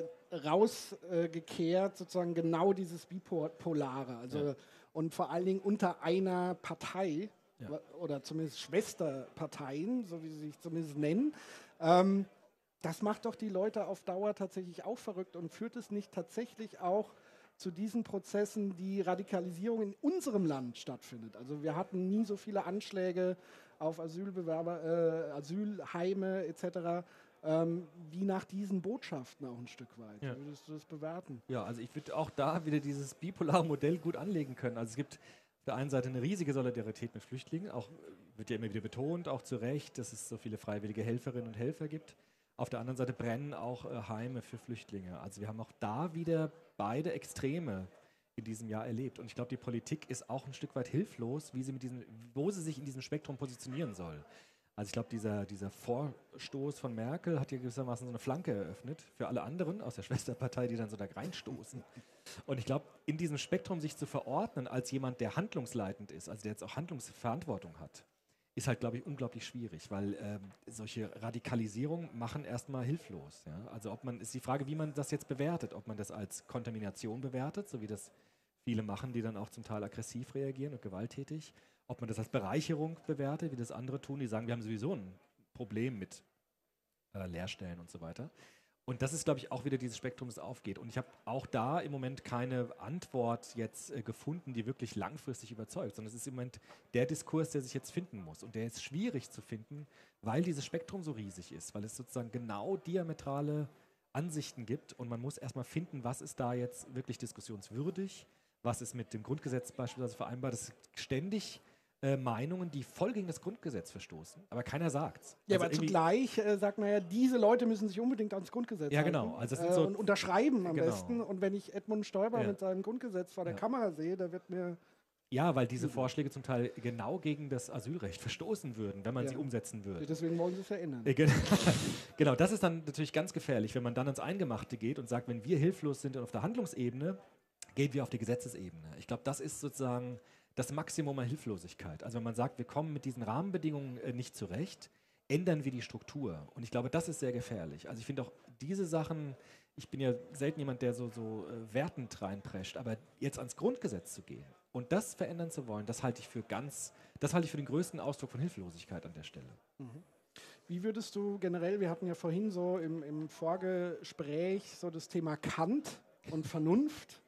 Speaker 6: rausgekehrt, äh, sozusagen genau dieses Bipolare. Also, ja. Und vor allen Dingen unter einer Partei, ja. oder zumindest Schwesterparteien, so wie sie sich zumindest nennen. Ähm, das macht doch die Leute auf Dauer tatsächlich auch verrückt und führt es nicht tatsächlich auch zu diesen Prozessen, die Radikalisierung in unserem Land stattfindet. Also wir hatten nie so viele Anschläge auf Asylbewerber, äh, Asylheime et cetera, ähm, wie nach diesen Botschaften auch ein Stück weit.
Speaker 7: Ja.
Speaker 6: Wie würdest du das bewerten?
Speaker 7: Ja, also ich würde auch da wieder dieses bipolare Modell gut anlegen können. Also es gibt auf der einen Seite eine riesige Solidarität mit Flüchtlingen, auch wird ja immer wieder betont, auch zu Recht, dass es so viele freiwillige Helferinnen und Helfer gibt. Auf der anderen Seite brennen auch äh, Heime für Flüchtlinge. Also wir haben auch da wieder beide Extreme in diesem Jahr erlebt. Und ich glaube, die Politik ist auch ein Stück weit hilflos, wie sie mit diesem, wo sie sich in diesem Spektrum positionieren soll. Also ich glaube, dieser, dieser Vorstoß von Merkel hat hier gewissermaßen so eine Flanke eröffnet für alle anderen aus der Schwesterpartei, die dann so da reinstoßen. Und ich glaube, in diesem Spektrum sich zu verordnen als jemand, der handlungsleitend ist, also der jetzt auch Handlungsverantwortung hat, ist halt, glaube ich, unglaublich schwierig, weil ähm, solche Radikalisierungen machen erstmal hilflos. Ja? Also ob man, ist die Frage, wie man das jetzt bewertet, ob man das als Kontamination bewertet, so wie das viele machen, die dann auch zum Teil aggressiv reagieren und gewalttätig, ob man das als Bereicherung bewertet, wie das andere tun, die sagen, wir haben sowieso ein Problem mit äh, Lehrstellen und so weiter. Und das ist, glaube ich, auch wieder dieses Spektrum, das aufgeht. Und ich habe auch da im Moment keine Antwort jetzt äh, gefunden, die wirklich langfristig überzeugt, sondern es ist im Moment der Diskurs, der sich jetzt finden muss. Und der ist schwierig zu finden, weil dieses Spektrum so riesig ist, weil es sozusagen genau diametrale Ansichten gibt. Und man muss erstmal finden, was ist da jetzt wirklich diskussionswürdig, was ist mit dem Grundgesetz beispielsweise vereinbart. Das ist ständig Äh, Meinungen, die voll gegen das Grundgesetz verstoßen, aber keiner sagt's.
Speaker 6: Ja,
Speaker 7: also
Speaker 6: aber zugleich äh, sagt man ja, diese Leute müssen sich unbedingt ans Grundgesetz
Speaker 7: ja,
Speaker 6: halten.
Speaker 7: Genau. Also das sind
Speaker 6: äh,
Speaker 7: so
Speaker 6: und unterschreiben am
Speaker 7: genau.
Speaker 6: besten. Und wenn ich Edmund Stoiber
Speaker 7: ja.
Speaker 6: mit seinem Grundgesetz vor der
Speaker 7: ja.
Speaker 6: Kamera sehe, da wird mir...
Speaker 7: Ja, weil diese Vorschläge zum Teil genau gegen das Asylrecht verstoßen würden, wenn man
Speaker 6: ja.
Speaker 7: sie umsetzen würde.
Speaker 6: Deswegen wollen sie es ja ändern.
Speaker 7: Äh, genau, das ist dann natürlich ganz gefährlich, wenn man dann ans Eingemachte geht und sagt, wenn wir hilflos sind auf der Handlungsebene, gehen wir auf die Gesetzesebene. Ich glaube, das ist sozusagen das Maximum an Hilflosigkeit. Also wenn man sagt, wir kommen mit diesen Rahmenbedingungen äh, nicht zurecht, ändern wir die Struktur. Und ich glaube, das ist sehr gefährlich. Also ich finde auch diese Sachen, ich bin ja selten jemand, der so, so äh, wertend reinprescht, aber jetzt ans Grundgesetz zu gehen und das verändern zu wollen, das halte ich für ganz, das halte ich für den größten Ausdruck von Hilflosigkeit an der Stelle.
Speaker 6: Mhm. Wie würdest du generell, wir hatten ja vorhin so im, im Vorgespräch so das Thema Kant und Vernunft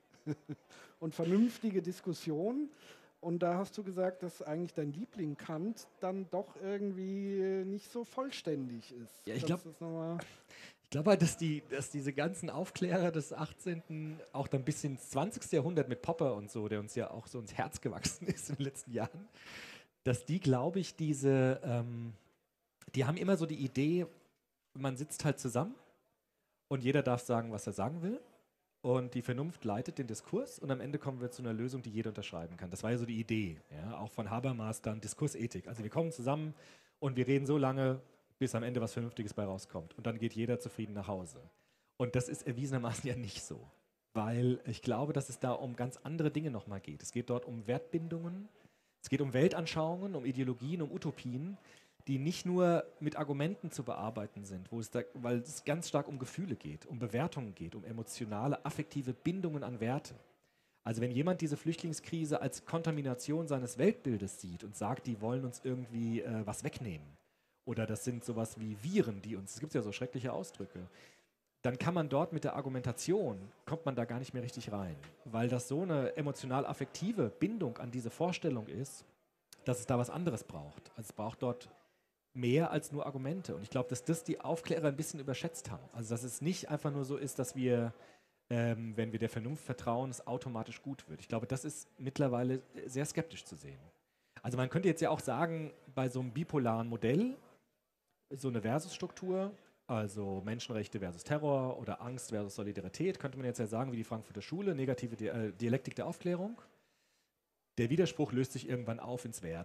Speaker 6: und vernünftige Diskussion. Und da hast du gesagt, dass eigentlich dein Liebling Kant dann doch irgendwie nicht so vollständig ist.
Speaker 7: Ja, ich glaube ich glaub halt, dass, die, dass diese ganzen Aufklärer des achtzehnten auch dann bis ins zwanzigste Jahrhundert mit Popper und so, der uns ja auch so ins Herz gewachsen ist in den letzten Jahren, dass die, glaube ich, diese, ähm, die haben immer so die Idee, man sitzt halt zusammen und jeder darf sagen, was er sagen will. Und die Vernunft leitet den Diskurs und am Ende kommen wir zu einer Lösung, die jeder unterschreiben kann. Das war ja so die Idee, ja, auch von Habermas dann Diskursethik. Also wir kommen zusammen und wir reden so lange, bis am Ende was Vernünftiges bei rauskommt. Und dann geht jeder zufrieden nach Hause. Und das ist erwiesenermaßen ja nicht so. Weil ich glaube, dass es da um ganz andere Dinge nochmal geht. Es geht dort um Wertbindungen, es geht um Weltanschauungen, um Ideologien, um Utopien, die nicht nur mit Argumenten zu bearbeiten sind, wo es da, weil es ganz stark um Gefühle geht, um Bewertungen geht, um emotionale, affektive Bindungen an Werte. Also wenn jemand diese Flüchtlingskrise als Kontamination seines Weltbildes sieht und sagt, die wollen uns irgendwie äh, was wegnehmen oder das sind sowas wie Viren, die uns, es gibt ja so schreckliche Ausdrücke, dann kann man dort mit der Argumentation, kommt man da gar nicht mehr richtig rein, weil das so eine emotional-affektive Bindung an diese Vorstellung ist, dass es da was anderes braucht. Also es braucht dort mehr als nur Argumente. Und ich glaube, dass das die Aufklärer ein bisschen überschätzt haben. Also dass es nicht einfach nur so ist, dass wir, ähm, wenn wir der Vernunft vertrauen, es automatisch gut wird. Ich glaube, das ist mittlerweile sehr skeptisch zu sehen. Also man könnte jetzt ja auch sagen, bei so einem bipolaren Modell, so eine Versusstruktur, also Menschenrechte versus Terror oder Angst versus Solidarität, könnte man jetzt ja sagen, wie die Frankfurter Schule, negative Di- äh, Dialektik der Aufklärung. Der Widerspruch löst sich irgendwann auf ins Werden.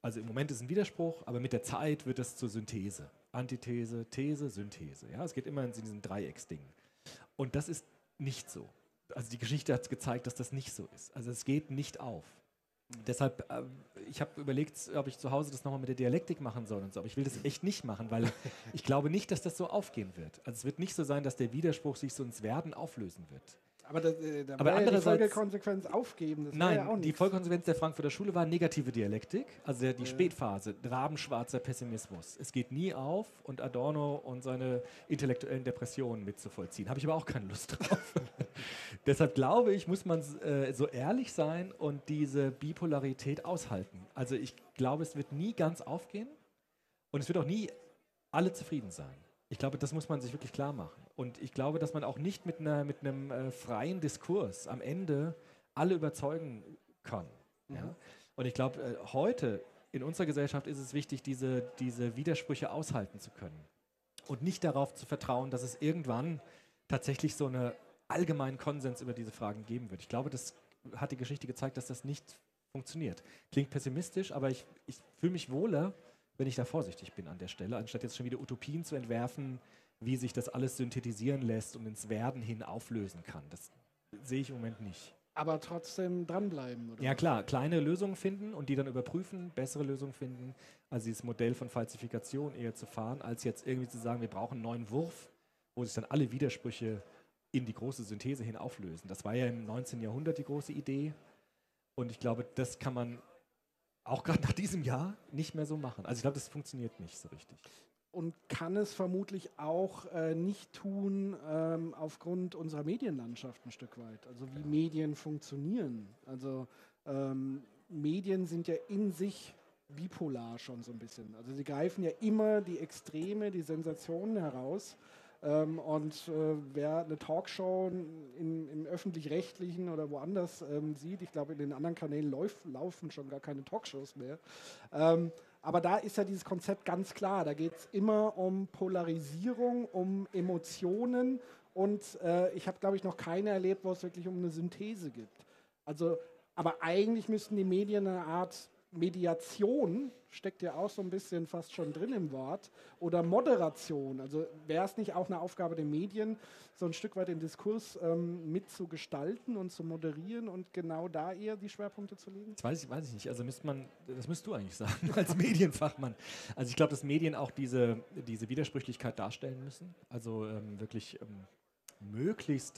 Speaker 7: Also im Moment ist es ein Widerspruch, aber mit der Zeit wird es zur Synthese. Antithese, These, Synthese. Ja, es geht immer in diesen Dreiecksding. Und das ist nicht so. Also die Geschichte hat gezeigt, dass das nicht so ist. Also es geht nicht auf. Deshalb, äh, ich habe überlegt, ob ich zu Hause das nochmal mit der Dialektik machen soll und so, aber ich will das echt nicht machen, weil ich glaube nicht, dass das so aufgehen wird. Also es wird nicht so sein, dass der Widerspruch sich so ins Werden auflösen wird.
Speaker 6: Aber da, äh, da
Speaker 7: Aber
Speaker 6: wäre ja die
Speaker 7: andererseits-
Speaker 6: Folgekonsequenz aufgeben. Das wäre
Speaker 7: Nein,
Speaker 6: ja auch
Speaker 7: die
Speaker 6: nichts.
Speaker 7: Folgekonsequenz der Frankfurter Schule war negative Dialektik, also der, die
Speaker 6: Ja.
Speaker 7: Spätphase, rabenschwarzer Pessimismus. Es geht nie auf und Adorno und seine intellektuellen Depressionen mitzuvollziehen. Habe ich aber auch keine Lust drauf. Deshalb glaube ich, muss man äh, so ehrlich sein und diese Bipolarität aushalten. Also ich glaube, es wird nie ganz aufgehen und es wird auch nie alle zufrieden sein. Ich glaube, das muss man sich wirklich klar machen. Und ich glaube, dass man auch nicht mit, einer, mit einem äh, freien Diskurs am Ende alle überzeugen kann.
Speaker 6: Mhm.
Speaker 7: Ja? Und ich glaube, äh, heute in unserer Gesellschaft ist es wichtig, diese, diese Widersprüche aushalten zu können. Und nicht darauf zu vertrauen, dass es irgendwann tatsächlich so einen allgemeinen Konsens über diese Fragen geben wird. Ich glaube, das hat die Geschichte gezeigt, dass das nicht funktioniert. Klingt pessimistisch, aber ich, ich fühle mich wohler, wenn ich da vorsichtig bin an der Stelle, anstatt jetzt schon wieder Utopien zu entwerfen, wie sich das alles synthetisieren lässt und ins Werden hin auflösen kann. Das sehe ich im Moment nicht.
Speaker 6: Aber trotzdem dranbleiben, oder?
Speaker 7: Ja klar, kleine Lösungen finden und die dann überprüfen, bessere Lösungen finden, also dieses Modell von Falsifikation eher zu fahren, als jetzt irgendwie zu sagen, wir brauchen einen neuen Wurf, wo sich dann alle Widersprüche in die große Synthese hin auflösen. Das war ja im neunzehnten Jahrhundert die große Idee und ich glaube, das kann man auch gerade nach diesem Jahr nicht mehr so machen. Also ich glaube, das funktioniert nicht so richtig.
Speaker 6: Und kann es vermutlich auch äh, nicht tun ähm, aufgrund unserer Medienlandschaft ein Stück weit. Also wie Medien funktionieren. Also ähm, Medien sind ja in sich bipolar schon so ein bisschen. Also sie greifen ja immer die Extreme, die Sensationen heraus. Ähm, und äh, wer eine Talkshow in, im Öffentlich-Rechtlichen oder woanders ähm, sieht, ich glaube, in den anderen Kanälen lauf, laufen schon gar keine Talkshows mehr. Ähm, aber da ist ja dieses Konzept ganz klar. Da geht es immer um Polarisierung, um Emotionen. Und äh, ich habe, glaube ich, noch keine erlebt, wo es wirklich um eine Synthese gibt. Also, aber eigentlich müssten die Medien eine Art Mediation, steckt ja auch so ein bisschen fast schon drin im Wort, oder Moderation. Also wäre es nicht auch eine Aufgabe der Medien, so ein Stück weit den Diskurs ähm, mitzugestalten und zu moderieren und genau da eher die Schwerpunkte zu legen?
Speaker 7: Das weiß ich, weiß ich nicht. Also müsste man, das müsst du eigentlich sagen, als Medienfachmann. Also ich glaube, dass Medien auch diese, diese Widersprüchlichkeit darstellen müssen. Also ähm, wirklich ähm, möglichst,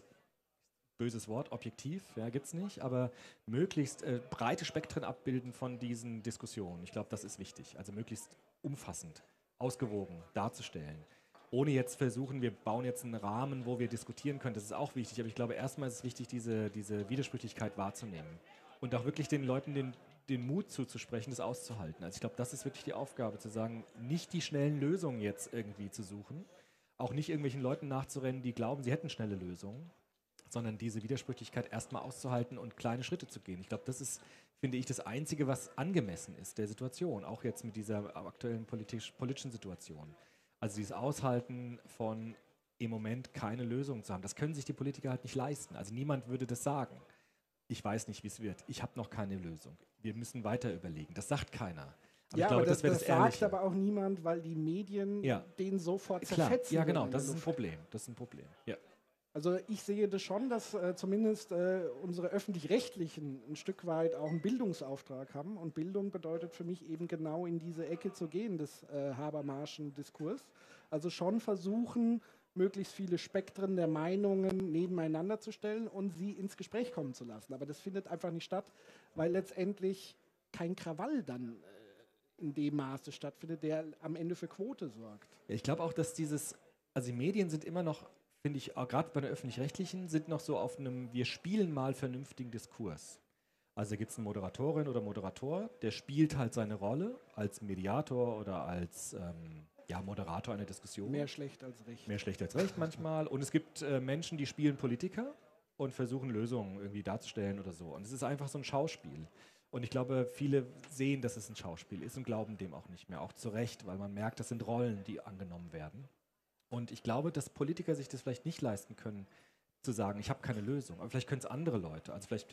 Speaker 7: böses Wort, objektiv, ja, gibt es nicht, aber möglichst äh, breite Spektren abbilden von diesen Diskussionen. Ich glaube, das ist wichtig. Also möglichst umfassend, ausgewogen darzustellen. Ohne jetzt versuchen, wir bauen jetzt einen Rahmen, wo wir diskutieren können. Das ist auch wichtig, aber ich glaube, erstmal ist es wichtig, diese, diese Widersprüchlichkeit wahrzunehmen. Und auch wirklich den Leuten den, den Mut zuzusprechen, das auszuhalten. Also ich glaube, das ist wirklich die Aufgabe, zu sagen, nicht die schnellen Lösungen jetzt irgendwie zu suchen, auch nicht irgendwelchen Leuten nachzurennen, die glauben, sie hätten schnelle Lösungen, sondern diese Widersprüchlichkeit erstmal auszuhalten und kleine Schritte zu gehen. Ich glaube, das ist, finde ich, das Einzige, was angemessen ist der Situation, auch jetzt mit dieser aktuellen politisch, politischen Situation. Also dieses Aushalten von im Moment keine Lösung zu haben, das können sich die Politiker halt nicht leisten. Also niemand würde das sagen. Ich weiß nicht, wie es wird. Ich habe noch keine Lösung. Wir müssen weiter überlegen. Das sagt keiner. Aber
Speaker 6: ja,
Speaker 7: ich glaube,
Speaker 6: aber das,
Speaker 7: das,
Speaker 6: das,
Speaker 7: das
Speaker 6: sagt
Speaker 7: Ehrliche.
Speaker 6: aber auch niemand, weil die Medien
Speaker 7: Ja.
Speaker 6: den sofort
Speaker 7: Klar,
Speaker 6: zerfetzen.
Speaker 7: ja genau,
Speaker 6: wollen in
Speaker 7: das
Speaker 6: der
Speaker 7: ist ein
Speaker 6: Luft.
Speaker 7: Problem. Das ist ein Problem. Ja.
Speaker 6: Also ich sehe das schon, dass äh, zumindest äh, unsere Öffentlich-Rechtlichen ein Stück weit auch einen Bildungsauftrag haben. Und Bildung bedeutet für mich eben genau in diese Ecke zu gehen, des äh, Habermaschen Diskurs. Also schon versuchen, möglichst viele Spektren der Meinungen nebeneinander zu stellen und sie ins Gespräch kommen zu lassen. Aber das findet einfach nicht statt, weil letztendlich kein Krawall dann äh, in dem Maße stattfindet, der am Ende für Quote sorgt.
Speaker 7: Ja, ich glaube auch, dass dieses, also die Medien sind immer noch, finde ich, gerade bei den Öffentlich-Rechtlichen, sind noch so auf einem, wir spielen mal vernünftigen Diskurs. Also gibt es eine Moderatorin oder Moderator, der spielt halt seine Rolle als Mediator oder als ähm, ja, Moderator einer Diskussion.
Speaker 6: Mehr schlecht als recht.
Speaker 7: Mehr schlecht als recht manchmal. Und es gibt äh, Menschen, die spielen Politiker und versuchen Lösungen irgendwie darzustellen oder so. Und es ist einfach so ein Schauspiel. Und ich glaube, viele sehen, dass es ein Schauspiel ist und glauben dem auch nicht mehr. Auch zu Recht, weil man merkt, das sind Rollen, die angenommen werden. Und ich glaube, dass Politiker sich das vielleicht nicht leisten können, zu sagen, ich habe keine Lösung. Aber vielleicht können es andere Leute. Also vielleicht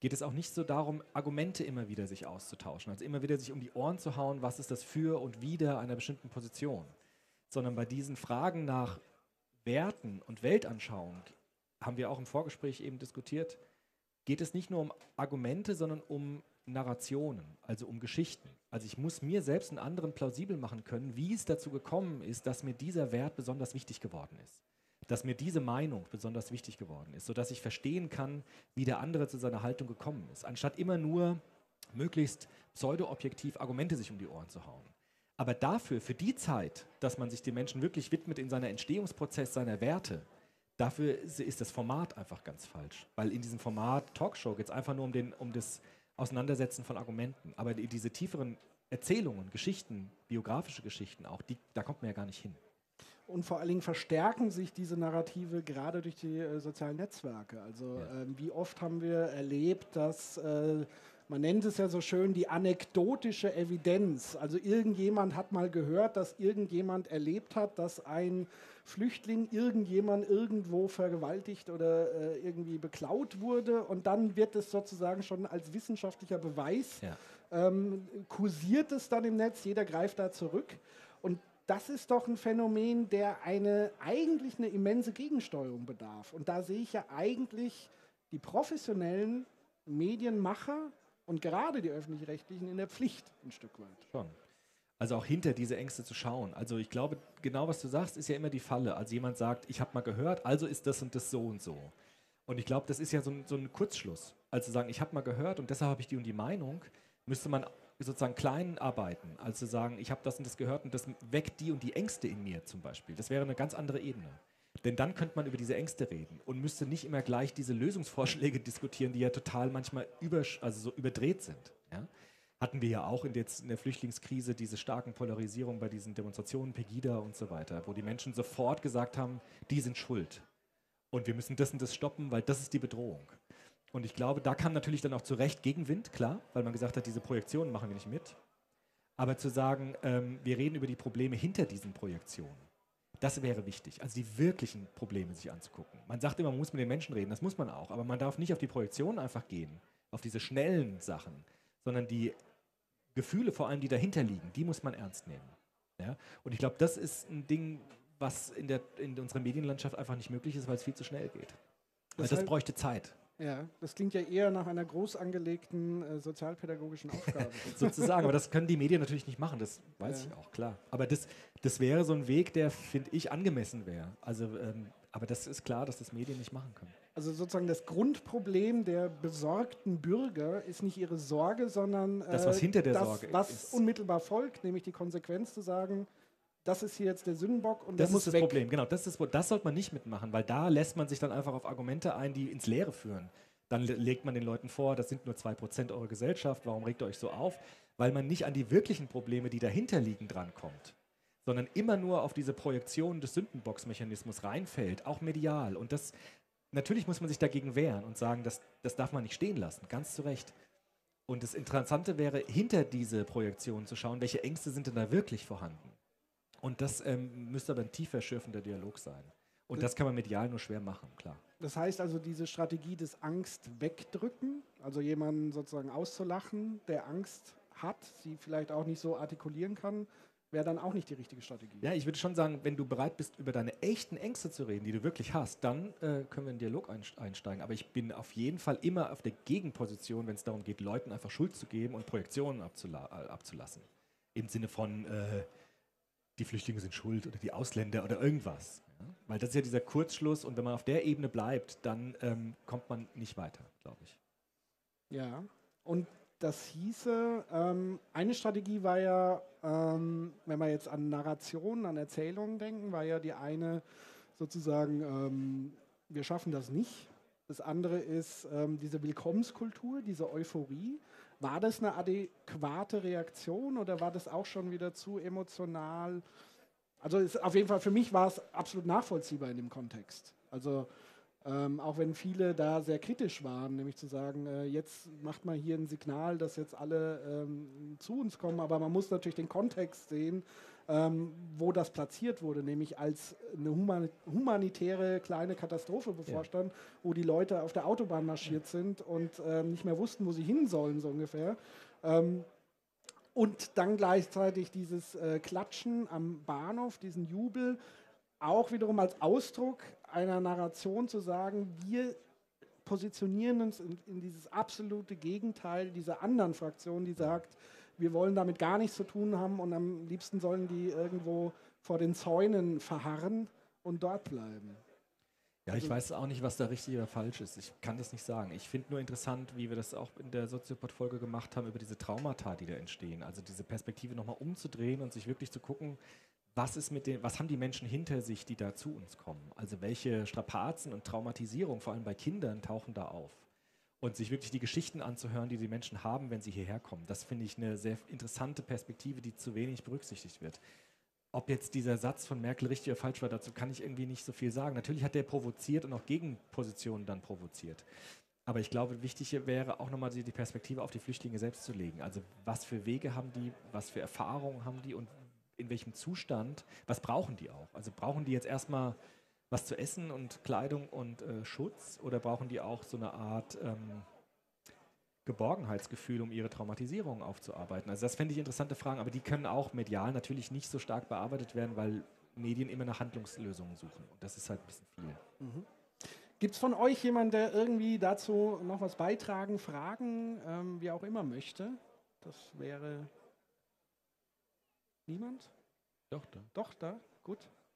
Speaker 7: geht es auch nicht so darum, Argumente immer wieder sich auszutauschen, also immer wieder sich um die Ohren zu hauen, was ist das Für und Wider einer bestimmten Position, sondern bei diesen Fragen nach Werten und Weltanschauung, haben wir auch im Vorgespräch eben diskutiert, geht es nicht nur um Argumente, sondern um Narrationen, also um Geschichten. Also ich muss mir selbst einen anderen plausibel machen können, wie es dazu gekommen ist, dass mir dieser Wert besonders wichtig geworden ist. Dass mir diese Meinung besonders wichtig geworden ist, sodass ich verstehen kann, wie der andere zu seiner Haltung gekommen ist, anstatt immer nur möglichst pseudo-objektiv Argumente sich um die Ohren zu hauen. Aber dafür, für die Zeit, dass man sich den Menschen wirklich widmet in seiner Entstehungsprozess seiner Werte, dafür ist das Format einfach ganz falsch. Weil in diesem Format Talkshow geht es einfach nur um, den, um das Auseinandersetzen von Argumenten. Aber die, diese tieferen Erzählungen, Geschichten, biografische Geschichten auch, die, da kommt man ja gar nicht hin.
Speaker 6: Und vor allen Dingen verstärken sich diese Narrative gerade durch die äh, sozialen Netzwerke. Also ja. ähm, wie oft haben wir erlebt, dass, äh, man nennt es ja so schön, die anekdotische Evidenz. Also irgendjemand hat mal gehört, dass irgendjemand erlebt hat, dass ein Flüchtling irgendjemand irgendwo vergewaltigt oder äh, irgendwie beklaut wurde. Und dann wird es sozusagen schon als wissenschaftlicher Beweis,
Speaker 7: ja.
Speaker 6: ähm, kursiert es dann im Netz, jeder greift da zurück. Und das ist doch ein Phänomen, der eine, eigentlich eine immense Gegensteuerung bedarf. Und da sehe ich ja eigentlich die professionellen Medienmacher und gerade die Öffentlich-Rechtlichen in der Pflicht ein Stück weit.
Speaker 7: Schon. Also auch hinter diese Ängste zu schauen. Also ich glaube, genau was du sagst, ist ja immer die Falle. Also jemand sagt, ich habe mal gehört, also ist das und das so und so. Und ich glaube, das ist ja so ein, so ein Kurzschluss. Also zu sagen, ich habe mal gehört und deshalb habe ich die und die Meinung, müsste man sozusagen klein arbeiten, als zu sagen, ich habe das und das gehört und das weckt die und die Ängste in mir zum Beispiel. Das wäre eine ganz andere Ebene. Denn dann könnte man über diese Ängste reden und müsste nicht immer gleich diese Lösungsvorschläge diskutieren, die ja total manchmal über, also so überdreht sind. Ja? Hatten wir ja auch in der, in der Flüchtlingskrise diese starken Polarisierungen bei diesen Demonstrationen, Pegida und so weiter, wo die Menschen sofort gesagt haben, die sind schuld. Und wir müssen das und das stoppen, weil das ist die Bedrohung. Und ich glaube, da kam natürlich dann auch zu Recht Gegenwind, klar, weil man gesagt hat, diese Projektionen machen wir nicht mit. Aber zu sagen, ähm, wir reden über die Probleme hinter diesen Projektionen, das wäre wichtig. Also die wirklichen Probleme sich anzugucken. Man sagt immer, man muss mit den Menschen reden, das muss man auch. Aber man darf nicht auf die Projektionen einfach gehen, auf diese schnellen Sachen, sondern die Gefühle vor allem, die dahinter liegen, die muss man ernst nehmen. Ja? Und ich glaube, das ist ein Ding, was in, der, in unserer Medienlandschaft einfach nicht möglich ist, weil es viel zu schnell geht. Weil das, das bräuchte Zeit.
Speaker 6: Ja, das klingt ja eher nach einer groß angelegten äh, sozialpädagogischen Aufgabe.
Speaker 7: Sozusagen, aber das können die Medien natürlich nicht machen, das weiß ja. ich auch, klar. Aber das, das wäre so ein Weg, der, finde ich, angemessen wäre. Also, ähm, aber das ist klar, dass das Medien nicht machen können.
Speaker 6: Also sozusagen das Grundproblem der besorgten Bürger ist nicht ihre Sorge, sondern äh,
Speaker 7: das, was hinter der
Speaker 6: das,
Speaker 7: Sorge
Speaker 6: was
Speaker 7: ist.
Speaker 6: unmittelbar folgt, nämlich die Konsequenz zu sagen, das ist hier jetzt der Sündenbock und
Speaker 7: das
Speaker 6: der muss
Speaker 7: ist das
Speaker 6: weg.
Speaker 7: Problem, genau. Das, ist, das sollte man nicht mitmachen, weil da lässt man sich dann einfach auf Argumente ein, die ins Leere führen. Dann legt man den Leuten vor, das sind nur zwei Prozent eurer Gesellschaft, warum regt ihr euch so auf? Weil man nicht an die wirklichen Probleme, die dahinter liegen, drankommt, sondern immer nur auf diese Projektion des Sündenbox-Mechanismus reinfällt, auch medial. Und das, natürlich muss man sich dagegen wehren und sagen, das, das darf man nicht stehen lassen, ganz zu Recht. Und das Interessante wäre, hinter diese Projektion zu schauen, welche Ängste sind denn da wirklich vorhanden. Und das ähm, müsste aber ein tiefer schürfender Dialog sein. Und das kann man medial nur schwer machen, klar.
Speaker 6: Das heißt also, diese Strategie des Angst-Wegdrücken, also jemanden sozusagen auszulachen, der Angst hat, sie vielleicht auch nicht so artikulieren kann, wäre dann auch nicht die richtige Strategie.
Speaker 7: Ja, ich würde schon sagen, wenn du bereit bist, über deine echten Ängste zu reden, die du wirklich hast, dann äh, können wir in den Dialog einsteigen. Aber ich bin auf jeden Fall immer auf der Gegenposition, wenn es darum geht, Leuten einfach Schuld zu geben und Projektionen abzula abzulassen. Im Sinne von, äh, die Flüchtlinge sind schuld oder die Ausländer oder irgendwas. Ja? Weil das ist ja dieser Kurzschluss und wenn man auf der Ebene bleibt, dann ähm, kommt man nicht weiter, glaube ich.
Speaker 6: Ja, und das hieße, ähm, eine Strategie war ja, ähm, wenn wir jetzt an Narrationen, an Erzählungen denken, war ja die eine sozusagen, ähm, wir schaffen das nicht. Das andere ist ähm, diese Willkommenskultur, diese Euphorie. War das eine adäquate Reaktion oder war das auch schon wieder zu emotional? Also ist, auf jeden Fall für mich war es absolut nachvollziehbar in dem Kontext. Also Ähm, auch wenn viele da sehr kritisch waren, nämlich zu sagen, äh, jetzt macht man hier ein Signal, dass jetzt alle ähm, zu uns kommen, aber man muss natürlich den Kontext sehen, ähm, wo das platziert wurde, nämlich als eine human humanitäre kleine Katastrophe bevorstand, ja. wo die Leute auf der Autobahn marschiert ja. sind und ähm, nicht mehr wussten, wo sie hin sollen, so ungefähr. Ähm, und dann gleichzeitig dieses äh, Klatschen am Bahnhof, diesen Jubel, auch wiederum als Ausdruck einer Narration zu sagen, wir positionieren uns in, in dieses absolute Gegenteil dieser anderen Fraktion, die sagt, wir wollen damit gar nichts zu tun haben und am liebsten sollen die irgendwo vor den Zäunen verharren und dort bleiben.
Speaker 7: Ja, ich weiß auch nicht, was da richtig oder falsch ist. Ich kann das nicht sagen. Ich finde nur interessant, wie wir das auch in der Soziopod-Folge gemacht haben, über diese Traumata, die da entstehen. Also diese Perspektive nochmal umzudrehen und sich wirklich zu gucken, was ist mit den, was haben die Menschen hinter sich, die da zu uns kommen? Also welche Strapazen und Traumatisierung, vor allem bei Kindern, tauchen da auf? Und sich wirklich die Geschichten anzuhören, die die Menschen haben, wenn sie hierher kommen. Das finde ich eine sehr interessante Perspektive, die zu wenig berücksichtigt wird. Ob jetzt dieser Satz von Merkel richtig oder falsch war, dazu kann ich irgendwie nicht so viel sagen. Natürlich hat der provoziert und auch Gegenpositionen dann provoziert. Aber ich glaube, wichtig wäre auch nochmal die Perspektive auf die Flüchtlinge selbst zu legen. Also was für Wege haben die, was für Erfahrungen haben die und in welchem Zustand, was brauchen die auch? Also brauchen die jetzt erstmal was zu essen und Kleidung und äh, Schutz oder brauchen die auch so eine Art ähm, Geborgenheitsgefühl, um ihre Traumatisierung aufzuarbeiten? Also das fände ich interessante Fragen, aber die können auch medial natürlich nicht so stark bearbeitet werden, weil Medien immer nach Handlungslösungen suchen und das ist halt ein bisschen viel.
Speaker 6: Mhm. Gibt es von euch jemanden, der irgendwie dazu noch was beitragen, fragen, ähm, wie auch immer möchte? Das wäre... Niemand?
Speaker 2: Doch, da.
Speaker 6: Doch, da, gut.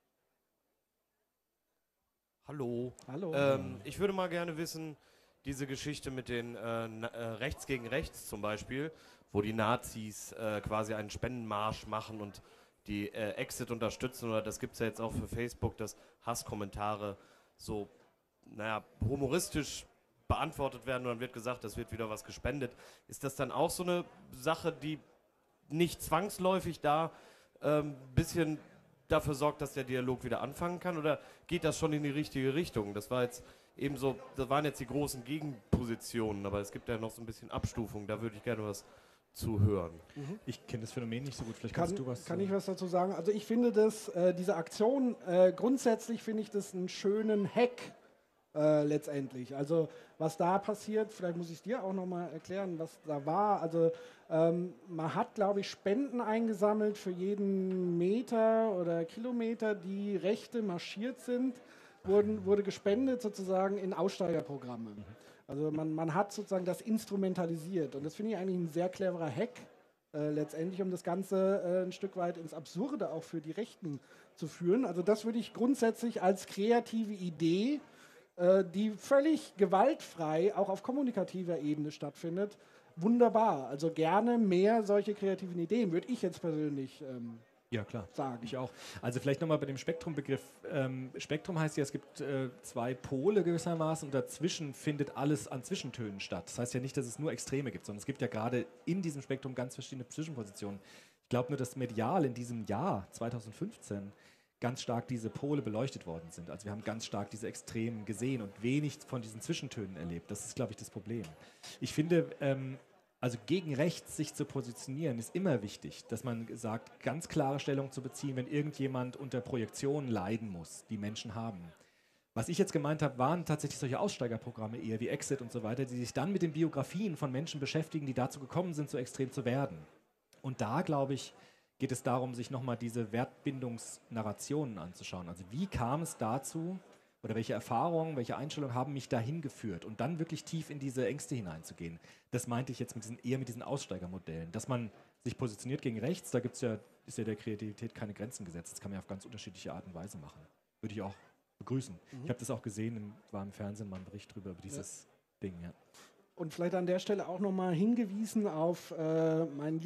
Speaker 2: Hallo.
Speaker 6: Hallo.
Speaker 2: Ähm, ich würde mal gerne wissen, diese Geschichte mit den äh, äh, Rechts gegen Rechts zum Beispiel, wo die Nazis äh, quasi einen Spendenmarsch machen und die äh, Exit unterstützen, oder das gibt es ja jetzt auch für Facebook, dass Hasskommentare so, naja, humoristisch beantwortet werden und dann wird gesagt, das wird wieder was gespendet. Ist das dann auch so eine Sache, die nicht zwangsläufig da ein ähm, bisschen dafür sorgt, dass der Dialog wieder anfangen kann, oder geht das schon in die richtige Richtung? Das war jetzt eben so, das waren jetzt die großen Gegenpositionen, aber es gibt ja noch so ein bisschen Abstufung, da würde ich gerne was zu hören.
Speaker 7: Mhm. Ich kenne das Phänomen nicht so gut, vielleicht
Speaker 6: kann,
Speaker 7: kannst du was
Speaker 6: Kann
Speaker 7: zu
Speaker 6: ich was dazu sagen? Also ich finde das, äh, diese Aktion, äh, grundsätzlich finde ich das einen schönen Hack äh, letztendlich. Also was da passiert, vielleicht muss ich es dir auch nochmal erklären, was da war. Also ähm, man hat, glaube ich, Spenden eingesammelt für jeden Meter oder Kilometer, die Rechte marschiert sind, wurden, wurde gespendet sozusagen in Aussteigerprogramme. Mhm. Also man, man hat sozusagen das instrumentalisiert und das finde ich eigentlich ein sehr cleverer Hack, äh, letztendlich, um das Ganze äh, ein Stück weit ins Absurde auch für die Rechten zu führen. Also das würde ich grundsätzlich als kreative Idee, äh, die völlig gewaltfrei auch auf kommunikativer Ebene stattfindet, wunderbar. Also gerne mehr solche kreativen Ideen, würde ich jetzt persönlich ähm,
Speaker 7: Ja, klar.
Speaker 6: sagen.
Speaker 7: Ich auch. Also vielleicht nochmal bei dem Spektrumbegriff. Ähm, Spektrum heißt ja, es gibt äh, zwei Pole gewissermaßen und dazwischen findet alles an Zwischentönen statt. Das heißt ja nicht, dass es nur Extreme gibt, sondern es gibt ja gerade in diesem Spektrum ganz verschiedene Zwischenpositionen. Ich glaube nur, dass medial in diesem Jahr zweitausendfünfzehn ganz stark diese Pole beleuchtet worden sind. Also wir haben ganz stark diese Extremen gesehen und wenig von diesen Zwischentönen erlebt. Das ist, glaube ich, das Problem. Ich finde... Ähm, Also gegen rechts sich zu positionieren, ist immer wichtig, dass man sagt, ganz klare Stellung zu beziehen, wenn irgendjemand unter Projektionen leiden muss, die Menschen haben. Was ich jetzt gemeint habe, waren tatsächlich solche Aussteigerprogramme eher wie Exit und so weiter, die sich dann mit den Biografien von Menschen beschäftigen, die dazu gekommen sind, so extrem zu werden. Und da, glaube ich, geht es darum, sich nochmal diese Wertbindungsnarrationen anzuschauen. Also wie kam es dazu, oder welche Erfahrungen, welche Einstellungen haben mich dahin geführt und dann wirklich tief in diese Ängste hineinzugehen. Das meinte ich jetzt mit diesen, eher mit diesen Aussteigermodellen. Dass man sich positioniert gegen rechts, da gibt's ja, ist ja der Kreativität keine Grenzen gesetzt. Das kann man ja auf ganz unterschiedliche Art und Weise machen. Würde ich auch begrüßen. Mhm. Ich habe das auch gesehen, im, war im Fernsehen mal ein Bericht drüber, über dieses ja. Ding. Ja.
Speaker 6: Und vielleicht an der Stelle auch nochmal hingewiesen auf äh, meinen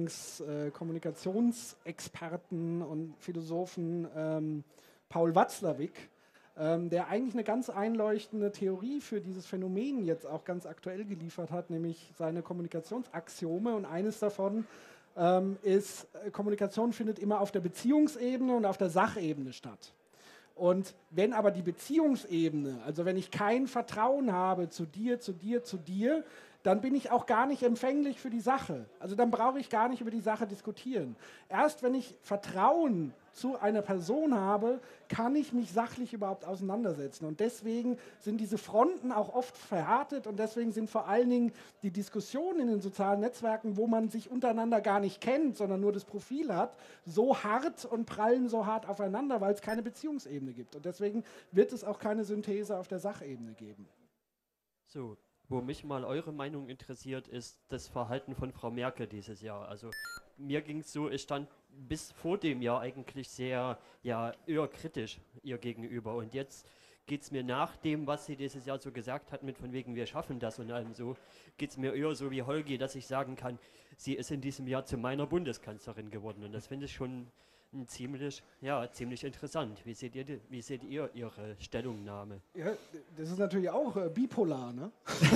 Speaker 6: Lieblings-Kommunikationsexperten äh, und Philosophen ähm, Paul Watzlawick, Ähm, der eigentlich eine ganz einleuchtende Theorie für dieses Phänomen jetzt auch ganz aktuell geliefert hat, nämlich seine Kommunikationsaxiome. Und eines davon ähm, ist, Kommunikation findet immer auf der Beziehungsebene und auf der Sachebene statt. Und wenn aber die Beziehungsebene, also wenn ich kein Vertrauen habe zu dir, zu dir, zu dir, dann bin ich auch gar nicht empfänglich für die Sache. Also dann brauche ich gar nicht über die Sache diskutieren. Erst wenn ich Vertrauen zu einer Person habe, kann ich mich sachlich überhaupt auseinandersetzen. Und deswegen sind diese Fronten auch oft verhärtet und deswegen sind vor allen Dingen die Diskussionen in den sozialen Netzwerken, wo man sich untereinander gar nicht kennt, sondern nur das Profil hat, so hart und prallen so hart aufeinander, weil es keine Beziehungsebene gibt. Und deswegen wird es auch keine Synthese auf der Sachebene geben.
Speaker 3: So. Wo mich mal eure Meinung interessiert, ist das Verhalten von Frau Merkel dieses Jahr. Also mir ging es so, ich stand bis vor dem Jahr eigentlich sehr, ja, eher kritisch ihr gegenüber. Und jetzt geht es mir nach dem, was sie dieses Jahr so gesagt hat, mit von wegen wir schaffen das und allem so, geht es mir eher so wie Holgi, dass ich sagen kann, sie ist in diesem Jahr zu meiner Bundeskanzlerin geworden. Und das finde ich schon ein ziemlich, ja, ziemlich interessant. Wie seht ihr, die, wie seht ihr ihre Stellungnahme?
Speaker 6: Ja, das ist natürlich auch äh, bipolar, ne?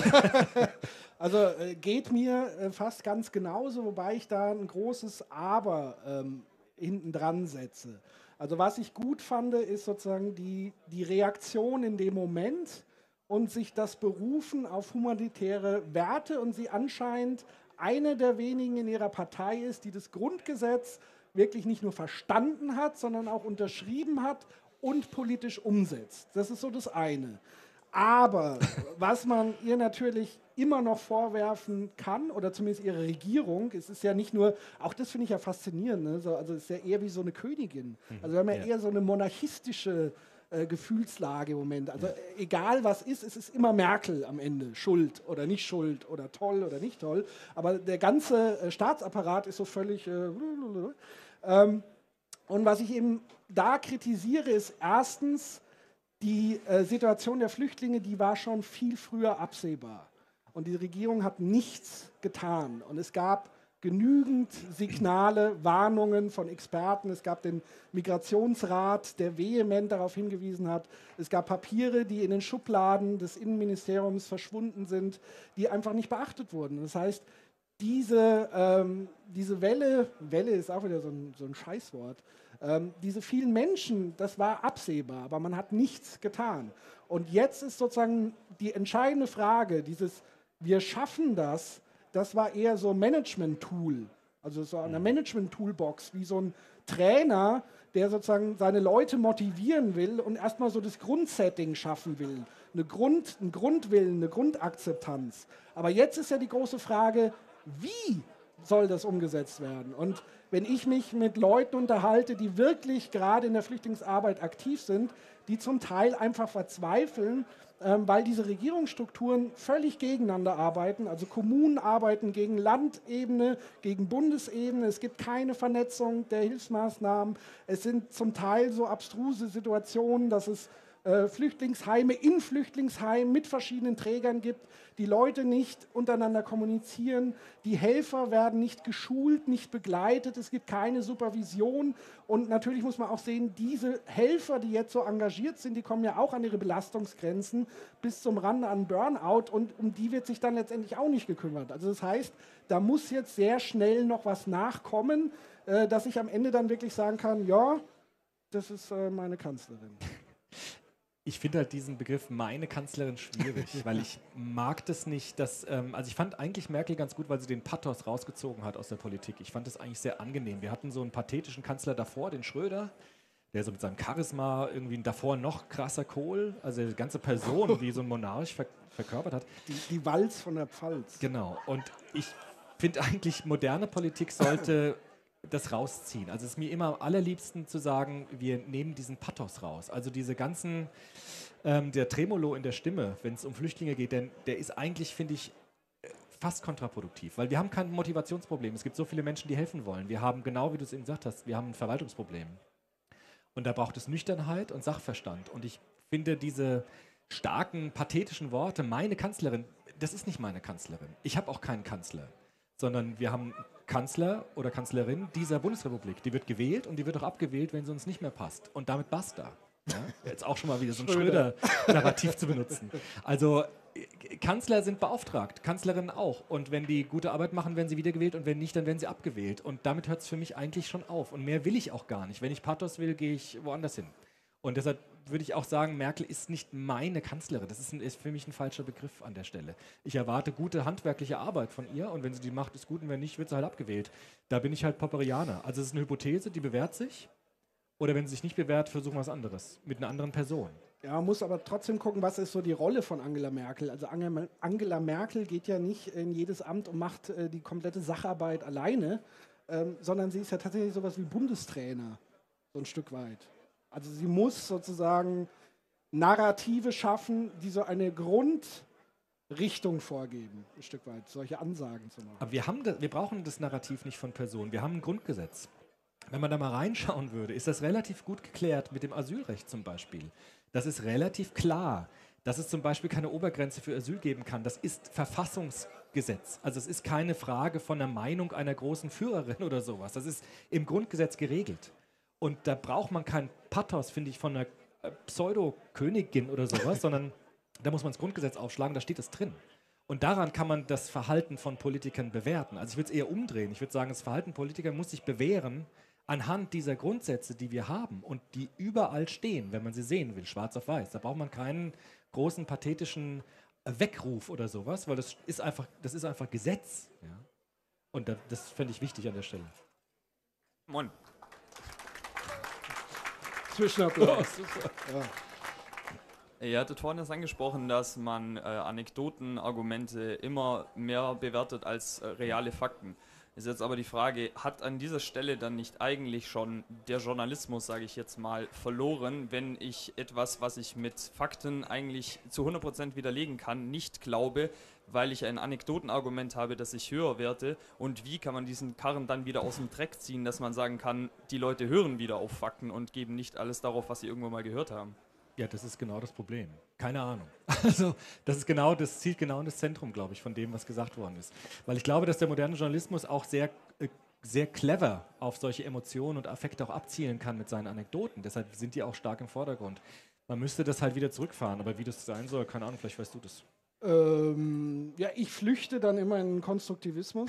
Speaker 6: Also äh, geht mir äh, fast ganz genauso, wobei ich da ein großes Aber ähm, hinten dran setze. Also was ich gut fand, ist sozusagen die, die Reaktion in dem Moment und sich das Berufen auf humanitäre Werte und sie anscheinend eine der wenigen in ihrer Partei ist, die das Grundgesetz wirklich nicht nur verstanden hat, sondern auch unterschrieben hat und politisch umsetzt. Das ist so das eine. Aber was man ihr natürlich immer noch vorwerfen kann, oder zumindest ihre Regierung, es ist ja nicht nur, auch das finde ich ja faszinierend, ne? So, also es ist ja eher wie so eine Königin. Also wir haben ja, ja. eher so eine monarchistische äh, Gefühlslage im Moment. Also ja. egal was ist, es ist immer Merkel am Ende. Schuld oder nicht schuld oder toll oder nicht toll. Aber der ganze äh, Staatsapparat ist so völlig... Äh, ähm, und was ich eben da kritisiere, ist erstens, die äh, Situation der Flüchtlinge, die war schon viel früher absehbar. Und die Regierung hat nichts getan. Und es gab genügend Signale, Warnungen von Experten. Es gab den Migrationsrat, der vehement darauf hingewiesen hat. Es gab Papiere, die in den Schubladen des Innenministeriums verschwunden sind, die einfach nicht beachtet wurden. Das heißt, diese, ähm, diese Welle, Welle ist auch wieder so ein, so ein Scheißwort, ähm, diese vielen Menschen, das war absehbar, aber man hat nichts getan. Und jetzt ist sozusagen die entscheidende Frage, dieses wir schaffen das, das war eher so ein Management-Tool, also so eine Management-Toolbox, wie so ein Trainer, der sozusagen seine Leute motivieren will und erstmal so das Grundsetting schaffen will, eine Grund, einen Grundwillen, eine Grundakzeptanz. Aber jetzt ist ja die große Frage, wie soll das umgesetzt werden? Und wenn ich mich mit Leuten unterhalte, die wirklich gerade in der Flüchtlingsarbeit aktiv sind, die zum Teil einfach verzweifeln, ähm, weil diese Regierungsstrukturen völlig gegeneinander arbeiten. Also Kommunen arbeiten gegen Landebene, gegen Bundesebene. Es gibt keine Vernetzung der Hilfsmaßnahmen. Es sind zum Teil so abstruse Situationen, dass es äh, Flüchtlingsheime in Flüchtlingsheimen mit verschiedenen Trägern gibt, die Leute nicht untereinander kommunizieren, die Helfer werden nicht geschult, nicht begleitet, es gibt keine Supervision und natürlich muss man auch sehen, diese Helfer, die jetzt so engagiert sind, die kommen ja auch an ihre Belastungsgrenzen bis zum Rande an Burnout und um die wird sich dann letztendlich auch nicht gekümmert. Also das heißt, da muss jetzt sehr schnell noch was nachkommen, äh, dass ich am Ende dann wirklich sagen kann, ja, das ist äh, meine Kanzlerin.
Speaker 7: Ich finde halt diesen Begriff meine Kanzlerin schwierig, weil ich mag das nicht, dass, ähm, also ich fand eigentlich Merkel ganz gut, weil sie den Pathos rausgezogen hat aus der Politik. Ich fand das eigentlich sehr angenehm. Wir hatten so einen pathetischen Kanzler davor, den Schröder, der so mit seinem Charisma irgendwie davor noch krasser Kohl, also die ganze Person wie so ein Monarch ver verkörpert hat.
Speaker 6: Die, die Walz von der Pfalz.
Speaker 7: Genau, und ich finde eigentlich, moderne Politik sollte das rausziehen. Also es ist mir immer am allerliebsten zu sagen, wir nehmen diesen Pathos raus. Also diese ganzen, ähm, der Tremolo in der Stimme, wenn es um Flüchtlinge geht, denn der ist eigentlich, finde ich, fast kontraproduktiv, weil wir haben kein Motivationsproblem. Es gibt so viele Menschen, die helfen wollen. Wir haben, genau wie du es eben gesagt hast, wir haben ein Verwaltungsproblem. Und da braucht es Nüchternheit und Sachverstand. Und ich finde diese starken, pathetischen Worte, meine Kanzlerin, das ist nicht meine Kanzlerin. Ich habe auch keinen Kanzler, sondern wir haben Kanzler oder Kanzlerin dieser Bundesrepublik. Die wird gewählt und die wird auch abgewählt, wenn sie uns nicht mehr passt. Und damit basta. Ja? Jetzt auch schon mal wieder so ein Schröder-Narrativ zu benutzen. Also Kanzler sind beauftragt, Kanzlerinnen auch. Und wenn die gute Arbeit machen, werden sie wiedergewählt und wenn nicht, dann werden sie abgewählt. Und damit hört es für mich eigentlich schon auf. Und mehr will ich auch gar nicht. Wenn ich Pathos will, gehe ich woanders hin. Und deshalb würde ich auch sagen, Merkel ist nicht meine Kanzlerin. Das ist, ein, ist für mich ein falscher Begriff an der Stelle. Ich erwarte gute handwerkliche Arbeit von ihr und wenn sie die macht, ist gut und wenn nicht, wird sie halt abgewählt. Da bin ich halt Popperianer. Also es ist eine Hypothese, die bewährt sich. Oder wenn sie sich nicht bewährt, versuchen wir was anderes. Mit einer anderen Person.
Speaker 6: Ja, man muss aber trotzdem gucken, was ist so die Rolle von Angela Merkel. Also Angela, Angela Merkel geht ja nicht in jedes Amt und macht äh, die komplette Sacharbeit alleine, ähm, sondern sie ist ja tatsächlich sowas wie Bundestrainer, so ein Stück weit. Also sie muss sozusagen Narrative schaffen, die so eine Grundrichtung vorgeben, ein Stück weit, solche Ansagen zu machen.
Speaker 7: Aber wir, haben das, wir brauchen das Narrativ nicht von Personen, wir haben ein Grundgesetz. Wenn man da mal reinschauen würde, ist das relativ gut geklärt mit dem Asylrecht zum Beispiel. Das ist relativ klar, dass es zum Beispiel keine Obergrenze für Asyl geben kann. Das ist Verfassungsgesetz. Also es ist keine Frage von der Meinung einer großen Führerin oder sowas. Das ist im Grundgesetz geregelt. Und da braucht man kein Pathos, finde ich, von einer äh, Pseudo-Königin oder sowas, sondern da muss man das Grundgesetz aufschlagen, da steht es drin. Und daran kann man das Verhalten von Politikern bewerten. Also ich würde es eher umdrehen. Ich würde sagen, das Verhalten Politiker muss sich bewähren anhand dieser Grundsätze, die wir haben und die überall stehen, wenn man sie sehen will, schwarz auf weiß. Da braucht man keinen großen pathetischen Weckruf oder sowas, weil das ist einfach, das ist einfach Gesetz. Ja? Und da, das fände ich wichtig an der Stelle.
Speaker 4: Moin.
Speaker 6: Zwischenapplaus.
Speaker 4: Ja. Ihr hattet vorhin das angesprochen, dass man äh, Anekdotenargumente immer mehr bewertet als äh, reale Fakten. Ist jetzt aber die Frage, hat an dieser Stelle dann nicht eigentlich schon der Journalismus, sage ich jetzt mal, verloren, wenn ich etwas, was ich mit Fakten eigentlich zu hundert Prozent widerlegen kann, nicht glaube, weil ich ein Anekdotenargument habe, das ich höher werte? Und wie kann man diesen Karren dann wieder aus dem Dreck ziehen, dass man sagen kann, die Leute hören wieder auf Fakten und geben nicht alles darauf, was sie irgendwo mal gehört haben?
Speaker 7: Ja, das ist genau das Problem. Keine Ahnung. Also das ist genau, das zielt genau in das Zentrum, glaube ich, von dem, was gesagt worden ist. Weil ich glaube, dass der moderne Journalismus auch sehr, äh, sehr clever auf solche Emotionen und Affekte auch abzielen kann mit seinen Anekdoten. Deshalb sind die auch stark im Vordergrund. Man müsste das halt wieder zurückfahren, aber wie das sein soll, keine Ahnung, vielleicht weißt du das.
Speaker 6: Ähm, ja, ich flüchte dann immer in den Konstruktivismus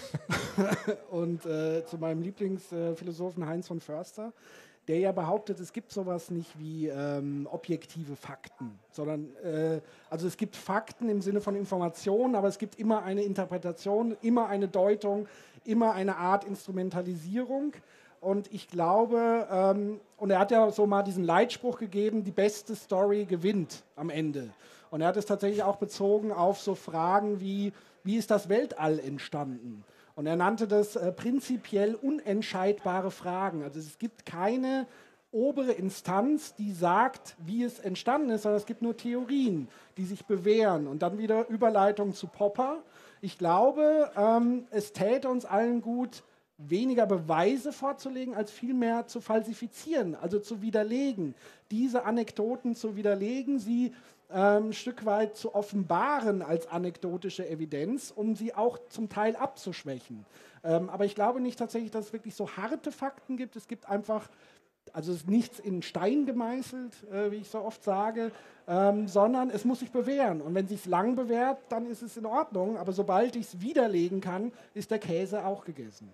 Speaker 6: und äh, zu meinem Lieblingsphilosophen äh, Heinz von Förster, der ja behauptet, es gibt sowas nicht wie ähm, objektive Fakten, sondern äh, also es gibt Fakten im Sinne von Informationen, aber es gibt immer eine Interpretation, immer eine Deutung, immer eine Art Instrumentalisierung. Und ich glaube, ähm, und er hat ja so mal diesen Leitspruch gegeben, die beste Story gewinnt am Ende. Und er hat es tatsächlich auch bezogen auf so Fragen wie, wie ist das Weltall entstanden? Und er nannte das äh, prinzipiell unentscheidbare Fragen. Also es gibt keine obere Instanz, die sagt, wie es entstanden ist, sondern es gibt nur Theorien, die sich bewähren. Und dann wieder Überleitung zu Popper. Ich glaube, ähm, es täte uns allen gut, weniger Beweise vorzulegen, als vielmehr zu falsifizieren, also zu widerlegen. Diese Anekdoten zu widerlegen, sie ähm, ein Stück weit zu offenbaren als anekdotische Evidenz, um sie auch zum Teil abzuschwächen. Ähm, aber ich glaube nicht tatsächlich, dass es wirklich so harte Fakten gibt. Es gibt einfach, also es ist nichts in Stein gemeißelt, äh, wie ich so oft sage, ähm, sondern es muss sich bewähren. Und wenn es sich lang bewährt, dann ist es in Ordnung. Aber sobald ich es widerlegen kann, ist der Käse auch gegessen.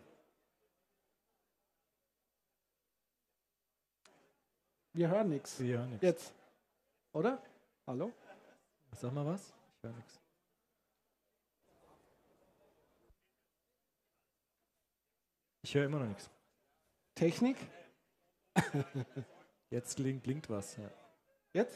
Speaker 6: Wir hören nichts.
Speaker 7: Wir hören nichts.
Speaker 6: Jetzt. Oder? Hallo?
Speaker 7: Sag mal was. Ich höre nichts. Ich höre immer noch nichts.
Speaker 6: Technik?
Speaker 7: Jetzt blinkt, blinkt was. Ja.
Speaker 6: Jetzt?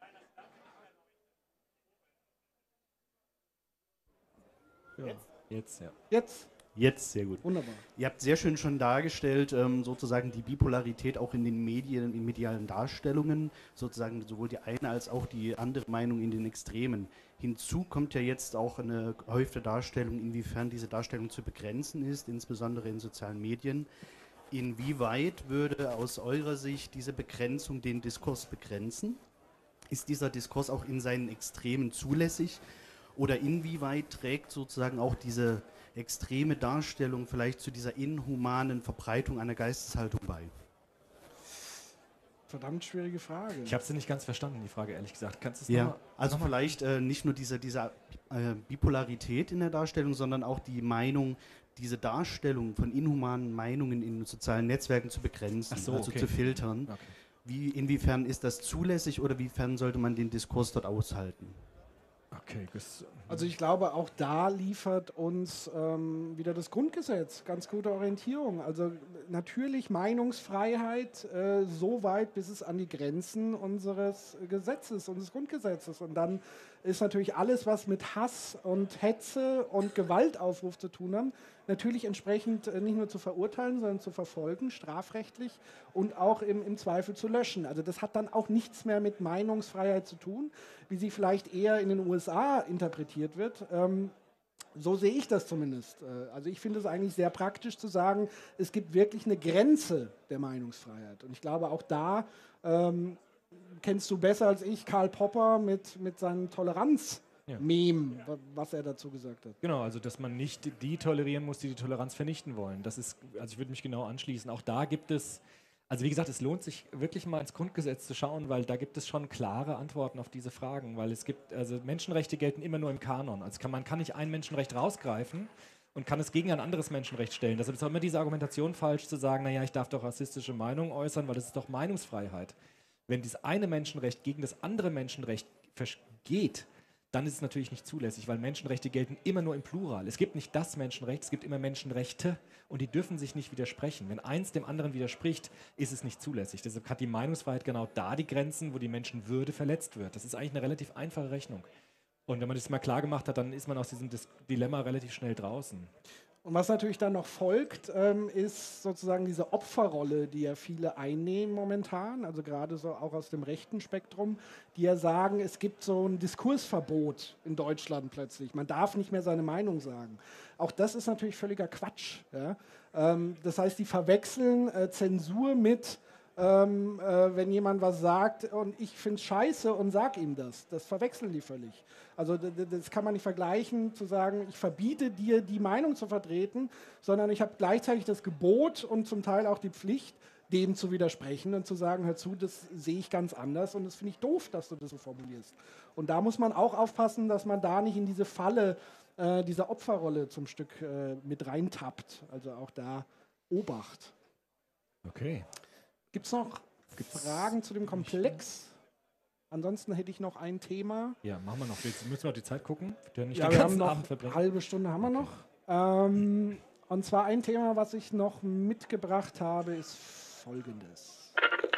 Speaker 7: Ja. Jetzt, ja.
Speaker 6: Jetzt?
Speaker 5: Jetzt, sehr gut.
Speaker 6: Wunderbar.
Speaker 5: Ihr habt sehr schön schon dargestellt, ähm, sozusagen die Bipolarität auch in den Medien, in medialen Darstellungen, sozusagen sowohl die eine als auch die andere Meinung in den Extremen. Hinzu kommt ja jetzt auch eine gehäufte Darstellung, inwiefern diese Darstellung zu begrenzen ist, insbesondere in sozialen Medien. Inwieweit würde aus eurer Sicht diese Begrenzung den Diskurs begrenzen? Ist dieser Diskurs auch in seinen Extremen zulässig? Oder inwieweit trägt sozusagen auch diese extreme Darstellung vielleicht zu dieser inhumanen Verbreitung einer Geisteshaltung bei?
Speaker 6: Verdammt schwierige Frage.
Speaker 7: Ich habe sie nicht ganz verstanden, die Frage, ehrlich gesagt. Kannst du es
Speaker 5: Ja,
Speaker 7: noch mal,
Speaker 5: also
Speaker 7: noch mal?
Speaker 5: vielleicht äh, nicht nur diese, diese äh, Bipolarität in der Darstellung, sondern auch die Meinung, diese Darstellung von inhumanen Meinungen in sozialen Netzwerken zu begrenzen,
Speaker 7: Ach so,
Speaker 5: also
Speaker 7: okay.
Speaker 5: zu filtern.
Speaker 7: Okay.
Speaker 5: wie, inwiefern ist das zulässig oder wiefern sollte man den Diskurs dort aushalten?
Speaker 7: Okay,
Speaker 6: also ich glaube, auch da liefert uns ähm, wieder das Grundgesetz ganz gute Orientierung. Also natürlich Meinungsfreiheit äh, so weit, bis es an die Grenzen unseres Gesetzes, unseres Grundgesetzes. Und dann ist natürlich alles, was mit Hass und Hetze und Gewaltaufruf zu tun hat, natürlich entsprechend äh, nicht nur zu verurteilen, sondern zu verfolgen, strafrechtlich und auch im, im Zweifel zu löschen. Also das hat dann auch nichts mehr mit Meinungsfreiheit zu tun, wie sie vielleicht eher in den U S A interpretiert wird. Ähm, so sehe ich das zumindest. Äh, also ich finde es eigentlich sehr praktisch zu sagen, es gibt wirklich eine Grenze der Meinungsfreiheit. Und ich glaube, auch da ähm, kennst du besser als ich Karl Popper mit, mit seinem Toleranz.
Speaker 7: Ja.
Speaker 6: Mem, was er dazu gesagt hat.
Speaker 7: Genau, also dass man nicht die tolerieren muss, die die Toleranz vernichten wollen. Das ist, also ich würde mich genau anschließen. Auch da gibt es, also wie gesagt, es lohnt sich wirklich mal ins Grundgesetz zu schauen, weil da gibt es schon klare Antworten auf diese Fragen, weil es gibt, also Menschenrechte gelten immer nur im Kanon. Also kann, man kann nicht ein Menschenrecht rausgreifen und kann es gegen ein anderes Menschenrecht stellen. Deshalb ist auch immer diese Argumentation falsch zu sagen, naja, ich darf doch rassistische Meinungen äußern, weil das ist doch Meinungsfreiheit. Wenn dieses eine Menschenrecht gegen das andere Menschenrecht geht, dann ist es natürlich nicht zulässig, weil Menschenrechte gelten immer nur im Plural. Es gibt nicht das Menschenrecht, es gibt immer Menschenrechte und die dürfen sich nicht widersprechen. Wenn eins dem anderen widerspricht, ist es nicht zulässig. Deshalb hat die Meinungsfreiheit genau da die Grenzen, wo die Menschenwürde verletzt wird. Das ist eigentlich eine relativ einfache Rechnung. Und wenn man das mal klar gemacht hat, dann ist man aus diesem Dis- Dilemma relativ schnell draußen.
Speaker 6: Und was natürlich dann noch folgt, ähm, ist sozusagen diese Opferrolle, die ja viele einnehmen momentan, also gerade so auch aus dem rechten Spektrum, die ja sagen, es gibt so ein Diskursverbot in Deutschland plötzlich. Man darf nicht mehr seine Meinung sagen. Auch das ist natürlich völliger Quatsch. Ja? Ähm, das heißt, die verwechseln äh, Zensur mit, ähm, äh, wenn jemand was sagt und ich finde es scheiße und sag ihm das. Das verwechseln die völlig. Also das kann man nicht vergleichen, zu sagen, ich verbiete dir, die Meinung zu vertreten, sondern ich habe gleichzeitig das Gebot und zum Teil auch die Pflicht, dem zu widersprechen und zu sagen, hör zu, das sehe ich ganz anders und das finde ich doof, dass du das so formulierst. Und da muss man auch aufpassen, dass man da nicht in diese Falle äh, dieser Opferrolle zum Stück äh, mit reintappt. Also auch da Obacht.
Speaker 7: Okay.
Speaker 6: Gibt es noch Gibt's Fragen zu dem Komplex? Ansonsten hätte ich noch ein Thema.
Speaker 7: Ja, machen wir noch. Jetzt müssen wir auf die Zeit gucken. Wir können nicht
Speaker 6: Ja,
Speaker 7: den
Speaker 6: wir
Speaker 7: ganzen
Speaker 6: haben
Speaker 7: Abend
Speaker 6: noch
Speaker 7: verbringen.
Speaker 6: eine halbe Stunde haben wir noch. Ähm, und zwar ein Thema, was ich noch mitgebracht habe, ist folgendes.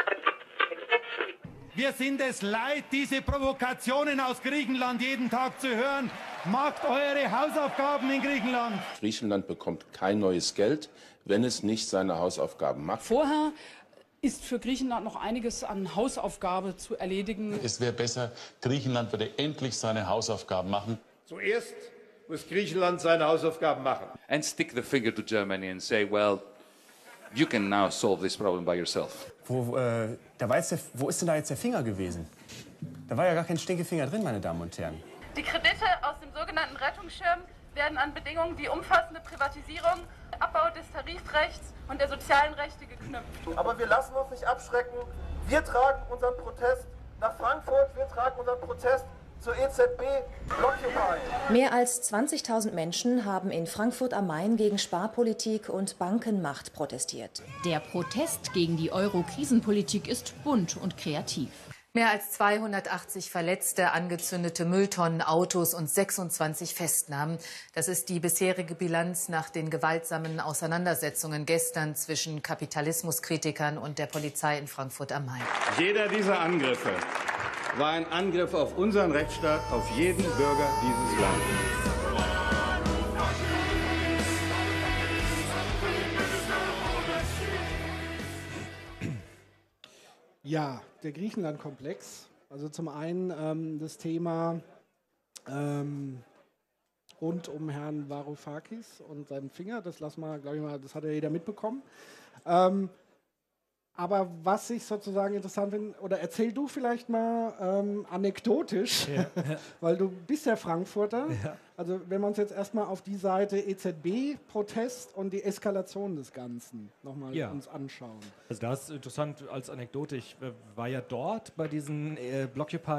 Speaker 9: Wir sind es leid, diese Provokationen aus Griechenland jeden Tag zu hören. Macht eure Hausaufgaben in Griechenland.
Speaker 10: Griechenland bekommt kein neues Geld, wenn es nicht seine Hausaufgaben macht.
Speaker 11: Vorher ist für Griechenland noch einiges an Hausaufgabe zu erledigen.
Speaker 24: Es wäre besser, Griechenland würde endlich seine Hausaufgaben machen.
Speaker 25: Zuerst muss Griechenland seine Hausaufgaben machen.
Speaker 26: And stick the finger to Germany and say, well, you can now solve this problem by yourself.
Speaker 27: Wo, äh, da war jetzt der, wo ist denn da jetzt der Finger gewesen? Da war ja gar kein Stinkefinger drin, meine Damen und Herren.
Speaker 28: Die Kredite aus dem sogenannten Rettungsschirm werden an Bedingungen wie umfassende Privatisierung, Abbau des Tarifrechts und der sozialen Rechte geknüpft.
Speaker 29: Aber wir lassen uns nicht abschrecken. Wir tragen unseren Protest nach Frankfurt, wir tragen unseren Protest zur E Z B, Blockupy.
Speaker 30: Mehr als zwanzigtausend Menschen haben in Frankfurt am Main gegen Sparpolitik und Bankenmacht protestiert.
Speaker 31: Der Protest gegen die Euro-Krisenpolitik ist bunt und kreativ.
Speaker 32: Mehr als zweihundertachtzig Verletzte, angezündete Mülltonnen, Autos und sechsundzwanzig Festnahmen. Das ist die bisherige Bilanz nach den gewaltsamen Auseinandersetzungen gestern zwischen Kapitalismuskritikern und der Polizei in Frankfurt am Main.
Speaker 25: Jeder dieser Angriffe war ein Angriff auf unseren Rechtsstaat, auf jeden Bürger dieses Landes.
Speaker 6: Ja, der Griechenland-Komplex. Also zum einen ähm, das Thema ähm, rund um Herrn Varoufakis und seinen Finger. Das lassen wir, glaube ich mal, das hat ja jeder mitbekommen. Ähm, aber was ich sozusagen interessant finde, oder erzähl du vielleicht mal ähm, anekdotisch,
Speaker 7: Ja.
Speaker 6: weil du bist ja Frankfurter.
Speaker 7: Ja.
Speaker 6: Also wenn wir uns jetzt erstmal auf die Seite E Z B-Protest und die Eskalation des Ganzen nochmal
Speaker 7: Ja.
Speaker 6: uns anschauen.
Speaker 7: Also das ist interessant als Anekdote. Ich äh, war ja dort bei diesen äh,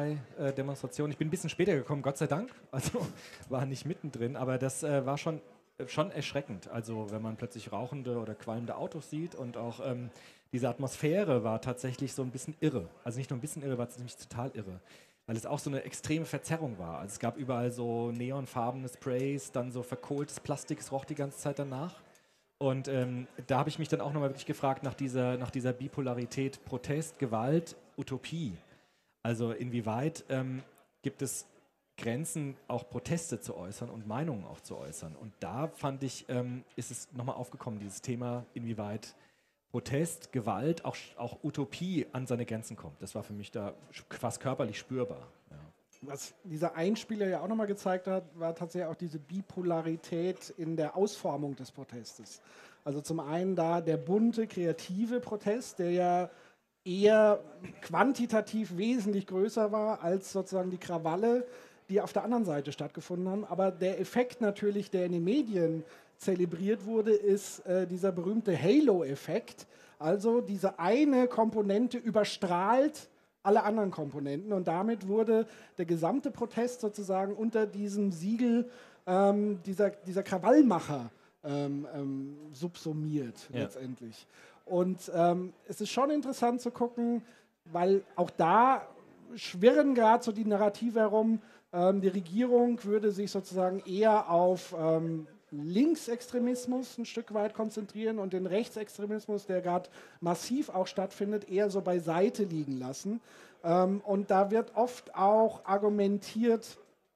Speaker 7: Blockupy-Demonstrationen. Ich bin ein bisschen später gekommen, Gott sei Dank. Also war nicht mittendrin, aber das äh, war schon schon erschreckend. Also wenn man plötzlich rauchende oder qualmende Autos sieht und auch ähm, diese Atmosphäre war tatsächlich so ein bisschen irre. Also nicht nur ein bisschen irre, war nämlich total irre. Weil es auch so eine extreme Verzerrung war. Also es gab überall so neonfarbene Sprays, dann so verkohltes Plastik, es roch die ganze Zeit danach. Und ähm, da habe ich mich dann auch nochmal wirklich gefragt nach dieser, nach dieser Bipolarität Protest, Gewalt, Utopie. Also inwieweit ähm, gibt es Grenzen, auch Proteste zu äußern und Meinungen auch zu äußern. Und da fand ich, ähm, ist es nochmal aufgekommen, dieses Thema, inwieweit Protest, Gewalt, auch, auch Utopie an seine Grenzen kommt. Das war für mich da fast körperlich spürbar. Ja.
Speaker 6: Was dieser Einspieler ja auch nochmal gezeigt hat, war tatsächlich auch diese Bipolarität in der Ausformung des Protestes. Also zum einen da der bunte, kreative Protest, der ja eher quantitativ wesentlich größer war als sozusagen die Krawalle, die auf der anderen Seite stattgefunden haben. Aber der Effekt natürlich, der in den Medien zelebriert wurde, ist äh, dieser berühmte Halo-Effekt. Also diese eine Komponente überstrahlt alle anderen Komponenten und damit wurde der gesamte Protest sozusagen unter diesem Siegel ähm, dieser, dieser Krawallmacher ähm, ähm, subsumiert
Speaker 7: Ja.
Speaker 6: letztendlich. Und ähm, es ist schon interessant zu gucken, weil auch da schwirren gerade so die Narrative herum, ähm, die Regierung würde sich sozusagen eher auf ähm, Linksextremismus ein Stück weit konzentrieren und den Rechtsextremismus, der gerade massiv auch stattfindet, eher so beiseite liegen lassen. Ähm, und da wird oft auch argumentiert,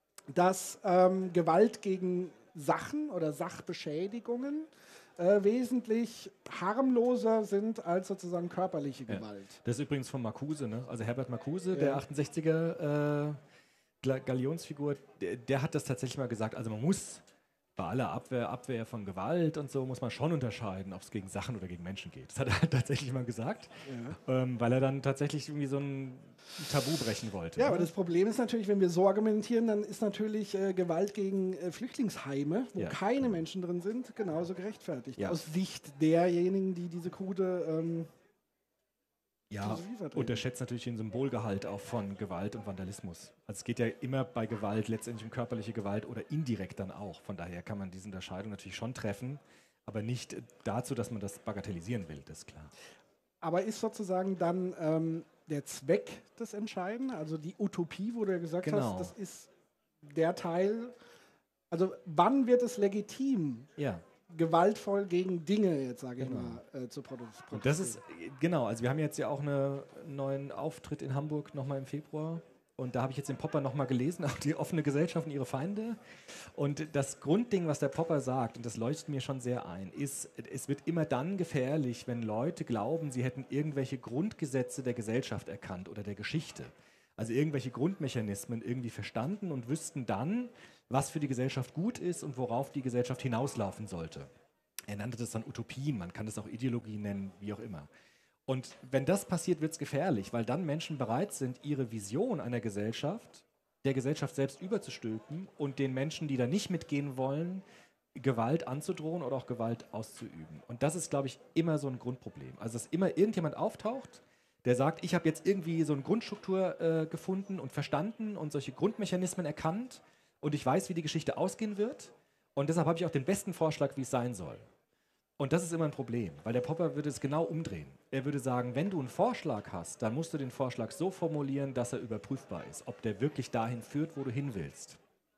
Speaker 6: dass ähm, Gewalt gegen Sachen oder Sachbeschädigungen äh, wesentlich harmloser sind als sozusagen körperliche
Speaker 7: Ja.
Speaker 6: Gewalt.
Speaker 7: Das ist übrigens von Marcuse, ne? Also Herbert Marcuse,
Speaker 6: Ja.
Speaker 7: der achtundsechziger äh, Gla- Galionsfigur, der, der hat das tatsächlich mal gesagt. Also man muss bei aller Abwehr, Abwehr von Gewalt und so, muss man schon unterscheiden, ob es gegen Sachen oder gegen Menschen geht. Das hat er tatsächlich mal gesagt,
Speaker 6: Ja.
Speaker 7: ähm, weil er dann tatsächlich irgendwie so ein Tabu brechen wollte.
Speaker 6: Ja,
Speaker 7: ne?
Speaker 6: aber das Problem ist natürlich, wenn wir so argumentieren, dann ist natürlich äh, Gewalt gegen äh, Flüchtlingsheime, wo
Speaker 7: Ja.
Speaker 6: keine Menschen drin sind, genauso gerechtfertigt.
Speaker 7: Ja.
Speaker 6: Aus Sicht derjenigen, die diese krude ähm,
Speaker 7: Ja,
Speaker 6: Philosophie vertreten.
Speaker 7: unterschätzt natürlich den Symbolgehalt auch von Gewalt und Vandalismus. Also es geht ja immer bei Gewalt letztendlich um körperliche Gewalt oder indirekt dann auch. Von daher kann man diese Unterscheidung natürlich schon treffen, aber nicht dazu, dass man das bagatellisieren will, das ist klar.
Speaker 6: Aber ist sozusagen dann ähm, der Zweck das Entscheidende? Also die Utopie, wo du ja gesagt
Speaker 7: Genau.
Speaker 6: hast, das ist der Teil. Also wann wird es legitim,
Speaker 7: Ja.
Speaker 6: gewaltvoll gegen Dinge, jetzt sage ich
Speaker 7: Genau.
Speaker 6: mal, äh, zu produzieren?
Speaker 7: Und das ist, äh, genau, also wir haben jetzt ja auch eine- einen neuen Auftritt in Hamburg nochmal im Februar. Und da habe ich jetzt den Popper nochmal gelesen, auch die offene Gesellschaft und ihre Feinde. Und das Grundding, was der Popper sagt, und das leuchtet mir schon sehr ein, ist, es wird immer dann gefährlich, wenn Leute glauben, sie hätten irgendwelche Grundgesetze der Gesellschaft erkannt oder der Geschichte. Also irgendwelche Grundmechanismen irgendwie verstanden und wüssten dann, was für die Gesellschaft gut ist und worauf die Gesellschaft hinauslaufen sollte. Er nannte das dann Utopien, man kann das auch Ideologie nennen, wie auch immer. Und wenn das passiert, wird es gefährlich, weil dann Menschen bereit sind, ihre Vision einer Gesellschaft, der Gesellschaft selbst überzustülpen und den Menschen, die da nicht mitgehen wollen, Gewalt anzudrohen oder auch Gewalt auszuüben. Und das ist, glaube ich, immer so ein Grundproblem. Also, dass immer irgendjemand auftaucht, der sagt, ich habe jetzt irgendwie so eine Grundstruktur äh, gefunden und verstanden und solche Grundmechanismen erkannt und ich weiß, wie die Geschichte ausgehen wird. Und deshalb habe ich auch den besten Vorschlag, wie es sein soll. Und das ist immer ein Problem, weil der Popper würde es genau umdrehen. Er würde sagen, wenn du einen Vorschlag hast, dann musst du den Vorschlag so formulieren, dass er überprüfbar ist, ob der wirklich dahin führt, wo du hin willst.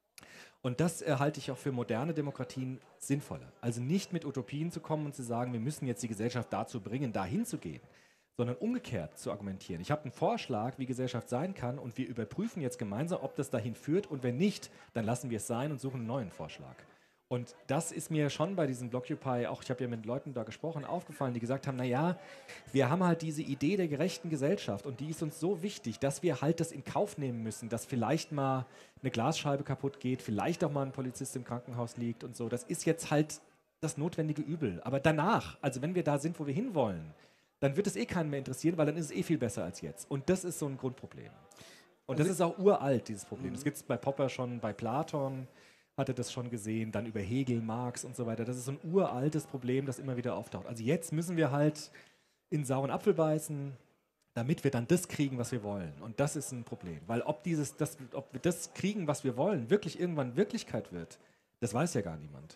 Speaker 7: Und das äh, halte ich auch für moderne Demokratien sinnvoller. Also nicht mit Utopien zu kommen und zu sagen, wir müssen jetzt die Gesellschaft dazu bringen, dahin zu gehen, sondern umgekehrt zu argumentieren. Ich habe einen Vorschlag, wie Gesellschaft sein kann und wir überprüfen jetzt gemeinsam, ob das dahin führt und wenn nicht, dann lassen wir es sein und suchen einen neuen Vorschlag. Und das ist mir schon bei diesem Blockupy, auch ich habe ja mit Leuten da gesprochen, aufgefallen, die gesagt haben, naja, wir haben halt diese Idee der gerechten Gesellschaft und die ist uns so wichtig, dass wir halt das in Kauf nehmen müssen, dass vielleicht mal eine Glasscheibe kaputt geht, vielleicht auch mal ein Polizist im Krankenhaus liegt und so. Das ist jetzt halt das notwendige Übel. Aber danach, also wenn wir da sind, wo wir hinwollen, dann wird es eh keinen mehr interessieren, weil dann ist es eh viel besser als jetzt. Und das ist so ein Grundproblem. Und das ist auch uralt, dieses Problem. Das gibt es bei Popper schon, bei Platon hatte das schon gesehen, dann über Hegel, Marx und so weiter. Das ist so ein uraltes Problem, das immer wieder auftaucht. Also jetzt müssen wir halt in sauren Apfel beißen, damit wir dann das kriegen, was wir wollen. Und das ist ein Problem. Weil ob, dieses, das, ob wir das kriegen, was wir wollen, wirklich irgendwann Wirklichkeit wird, das weiß ja gar niemand.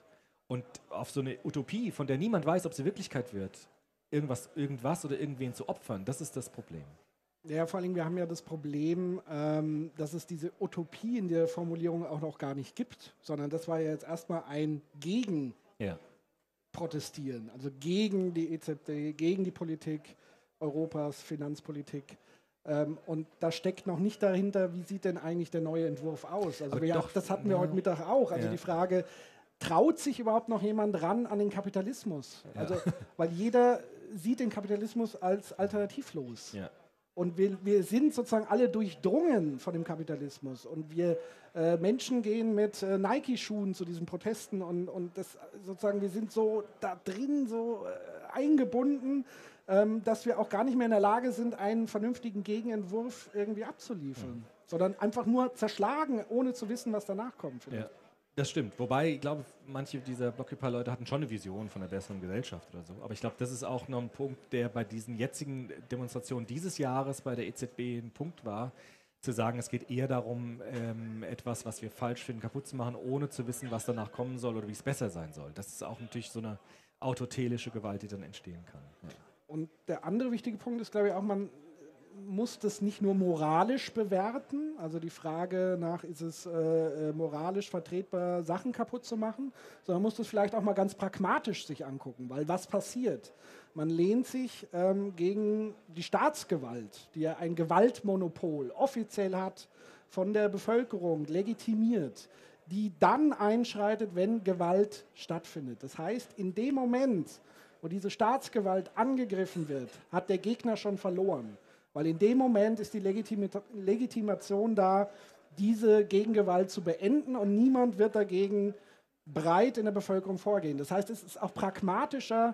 Speaker 7: Und auf so eine Utopie, von der niemand weiß, ob sie Wirklichkeit wird, irgendwas, irgendwas oder irgendwen zu opfern, das ist das Problem.
Speaker 6: Ja, vor allem, wir haben ja das Problem, ähm, dass es diese Utopie in der Formulierung auch noch gar nicht gibt, sondern das war ja jetzt erstmal ein Gegen
Speaker 7: Ja.
Speaker 6: Protestieren, also gegen die E Z B, gegen die Politik Europas, Finanzpolitik. Ähm, und da steckt noch nicht dahinter, wie sieht denn eigentlich der neue Entwurf aus? Also
Speaker 7: Aber
Speaker 6: wir,
Speaker 7: doch,
Speaker 6: das hatten wir
Speaker 7: ja.
Speaker 6: heute Mittag auch. Also
Speaker 7: Ja.
Speaker 6: die Frage, traut sich überhaupt noch jemand ran an den Kapitalismus?
Speaker 7: Ja.
Speaker 6: Also, weil jeder sieht den Kapitalismus als alternativlos.
Speaker 7: Ja.
Speaker 6: Und wir, wir sind sozusagen alle durchdrungen von dem Kapitalismus. Und wir äh, Menschen gehen mit äh, Nike-Schuhen zu diesen Protesten und, und das sozusagen, wir sind so da drin, so äh, eingebunden, ähm, dass wir auch gar nicht mehr in der Lage sind, einen vernünftigen Gegenentwurf irgendwie abzuliefern.
Speaker 7: Mhm.
Speaker 6: Sondern einfach nur zerschlagen, ohne zu wissen, was danach kommt.
Speaker 7: Ja, das stimmt. Wobei, ich glaube, manche dieser Blockupy-Leute hatten schon eine Vision von einer besseren Gesellschaft oder so. Aber ich glaube, das ist auch noch ein Punkt, der bei diesen jetzigen Demonstrationen dieses Jahres bei der E Z B ein Punkt war, zu sagen, es geht eher darum, ähm, etwas, was wir falsch finden, kaputt zu machen, ohne zu wissen, was danach kommen soll oder wie es besser sein soll. Das ist auch natürlich so eine autotelische Gewalt, die dann entstehen kann. Ja.
Speaker 6: Und der andere wichtige Punkt ist, glaube ich, auch, man muss das nicht nur moralisch bewerten, also die Frage nach, ist es äh, moralisch vertretbar, Sachen kaputt zu machen, sondern muss das vielleicht auch mal ganz pragmatisch sich angucken, weil was passiert? Man lehnt sich ähm, gegen die Staatsgewalt, die ja ein Gewaltmonopol offiziell hat, von der Bevölkerung legitimiert, die dann einschreitet, wenn Gewalt stattfindet. Das heißt, in dem Moment, wo diese Staatsgewalt angegriffen wird, hat der Gegner schon verloren. Weil in dem Moment ist die Legitimi- Legitimation da, diese Gegengewalt zu beenden und niemand wird dagegen breit in der Bevölkerung vorgehen. Das heißt, es ist auch pragmatischer,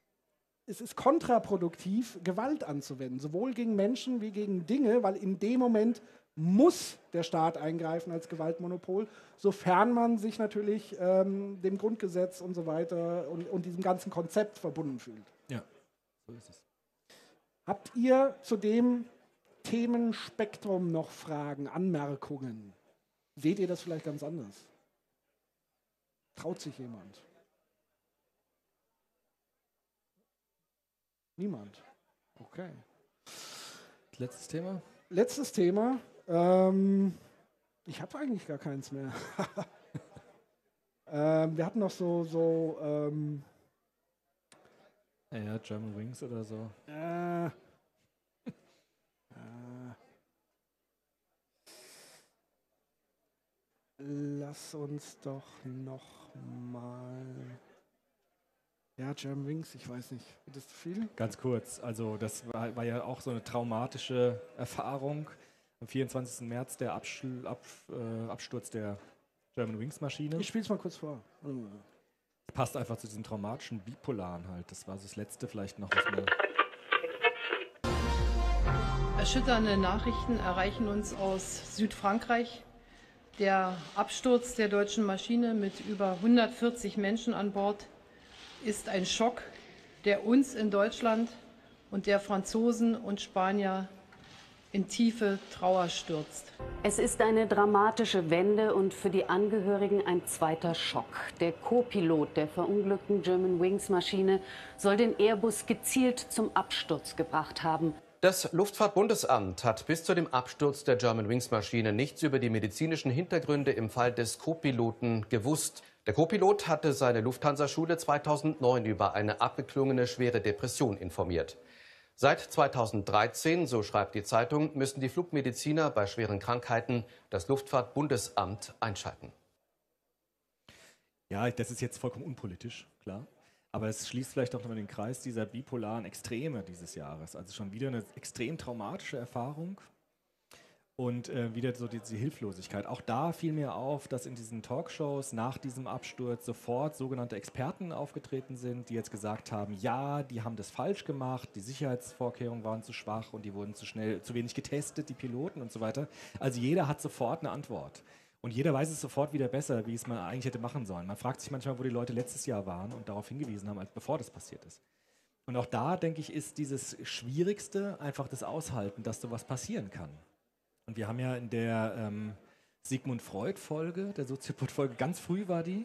Speaker 6: es ist kontraproduktiv, Gewalt anzuwenden, sowohl gegen Menschen wie gegen Dinge, weil in dem Moment muss der Staat eingreifen als Gewaltmonopol, sofern man sich natürlich ähm, dem Grundgesetz und so weiter und, und diesem ganzen Konzept verbunden fühlt.
Speaker 7: Ja, so ist es.
Speaker 6: Habt ihr zu dem Themenspektrum noch Fragen, Anmerkungen? Seht ihr das vielleicht ganz anders? Traut sich jemand? Niemand? Okay.
Speaker 7: Letztes Thema?
Speaker 6: Letztes Thema. Ähm, ich habe eigentlich gar keins mehr. ähm, wir hatten noch so... so ähm,
Speaker 7: Ja, ja, German Wings oder so.
Speaker 6: Äh, äh, lass uns doch noch mal. Ja, German Wings, ich weiß nicht. Wird das zu viel?
Speaker 7: Ganz kurz, also das war, war ja auch so eine traumatische Erfahrung. Am vierundzwanzigsten März der Abschl Ab äh, Absturz der German Wings Maschine.
Speaker 6: Ich spiele es mal kurz vor. Mhm.
Speaker 7: Passt einfach zu diesem traumatischen Bipolaren halt. Das war so das Letzte vielleicht noch, was man...
Speaker 11: Erschütternde Nachrichten erreichen uns aus Südfrankreich. Der Absturz der deutschen Maschine mit über hundertvierzig Menschen an Bord ist ein Schock, der uns in Deutschland und der Franzosen und Spanier in tiefe Trauer stürzt.
Speaker 8: Es ist eine dramatische Wende und für die Angehörigen ein zweiter Schock. Der Co-Pilot der verunglückten Germanwings-Maschine soll den Airbus gezielt zum Absturz gebracht haben.
Speaker 12: Das Luftfahrtbundesamt hat bis zu dem Absturz der Germanwings-Maschine nichts über die medizinischen Hintergründe im Fall des Co-Piloten gewusst. Der Co-Pilot hatte seine Lufthansa-Schule zweitausendneun über eine abgeklungene schwere Depression informiert. Seit zweitausenddreizehn, so schreibt die Zeitung, müssen die Flugmediziner bei schweren Krankheiten das Luftfahrtbundesamt einschalten.
Speaker 7: Ja, das ist jetzt vollkommen unpolitisch, klar. Aber es schließt vielleicht auch nochmal den Kreis dieser bipolaren Extreme dieses Jahres. Also schon wieder eine extrem traumatische Erfahrung und äh, wieder so diese Hilflosigkeit. Auch da fiel mir auf, dass in diesen Talkshows nach diesem Absturz sofort sogenannte Experten aufgetreten sind, die jetzt gesagt haben, ja, die haben das falsch gemacht, die Sicherheitsvorkehrungen waren zu schwach und die wurden zu schnell, zu wenig getestet, die Piloten und so weiter. Also jeder hat sofort eine Antwort. Und jeder weiß es sofort wieder besser, wie es man eigentlich hätte machen sollen. Man fragt sich manchmal, wo die Leute letztes Jahr waren und darauf hingewiesen haben, als bevor das passiert ist. Und auch da, denke ich, ist dieses Schwierigste einfach das Aushalten, dass sowas passieren kann. Und wir haben ja in der ähm, Sigmund Freud-Folge, der Soziopod-Folge, ganz früh war die,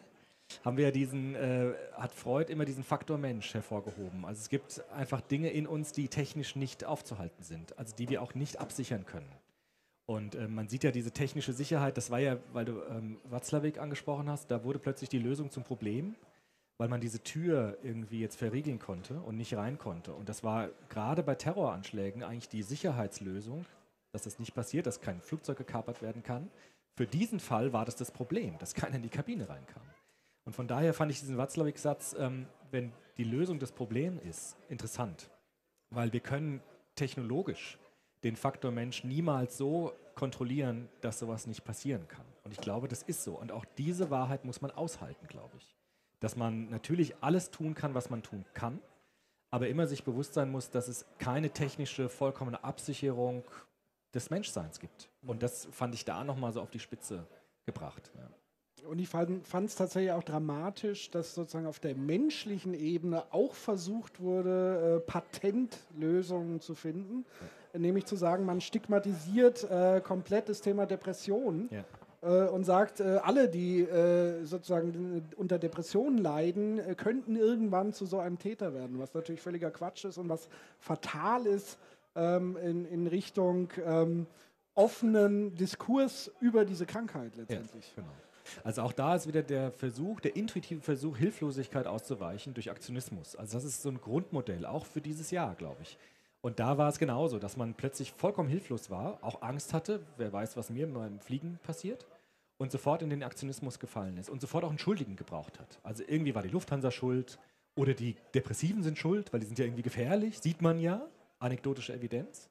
Speaker 7: haben wir ja diesen, äh, hat Freud immer diesen Faktor Mensch hervorgehoben. Also es gibt einfach Dinge in uns, die technisch nicht aufzuhalten sind, also die wir auch nicht absichern können. Und äh, man sieht ja diese technische Sicherheit, das war ja, weil du ähm, Watzlawick angesprochen hast, da wurde plötzlich die Lösung zum Problem, weil man diese Tür irgendwie jetzt verriegeln konnte und nicht rein konnte. Und das war gerade bei Terroranschlägen eigentlich die Sicherheitslösung, dass das nicht passiert, dass kein Flugzeug gekapert werden kann. Für diesen Fall war das das Problem, dass keiner in die Kabine reinkam. Und von daher fand ich diesen Watzlawick-Satz, ähm, wenn die Lösung des Problems ist, interessant. Weil wir können technologisch den Faktor Mensch niemals so kontrollieren, dass sowas nicht passieren kann. Und ich glaube, das ist so. Und auch diese Wahrheit muss man aushalten, glaube ich. Dass man natürlich alles tun kann, was man tun kann, aber immer sich bewusst sein muss, dass es keine technische, vollkommene Absicherung des Menschseins gibt. Und das fand ich da nochmal so auf die Spitze gebracht. Ja.
Speaker 6: Und ich fand es tatsächlich auch dramatisch, dass sozusagen auf der menschlichen Ebene auch versucht wurde, äh, Patentlösungen zu finden. Ja. Nämlich zu sagen, man stigmatisiert äh, komplett das Thema Depression. Ja. Und sagt, äh, alle, die äh, sozusagen unter Depressionen leiden, äh, könnten irgendwann zu so einem Täter werden, was natürlich völliger Quatsch ist und was fatal ist ähm, in, in Richtung ähm, offenen Diskurs über diese Krankheit letztendlich.
Speaker 7: Ja, genau. Also auch da ist wieder der Versuch, der intuitive Versuch, Hilflosigkeit auszuweichen durch Aktionismus. Also das ist so ein Grundmodell, auch für dieses Jahr, glaube ich. Und da war es genauso, dass man plötzlich vollkommen hilflos war, auch Angst hatte, wer weiß, was mir beim Fliegen passiert, und sofort in den Aktionismus gefallen ist und sofort auch einen Schuldigen gebraucht hat. Also irgendwie war die Lufthansa schuld oder die Depressiven sind schuld, weil die sind ja irgendwie gefährlich, sieht man ja, anekdotische Evidenz.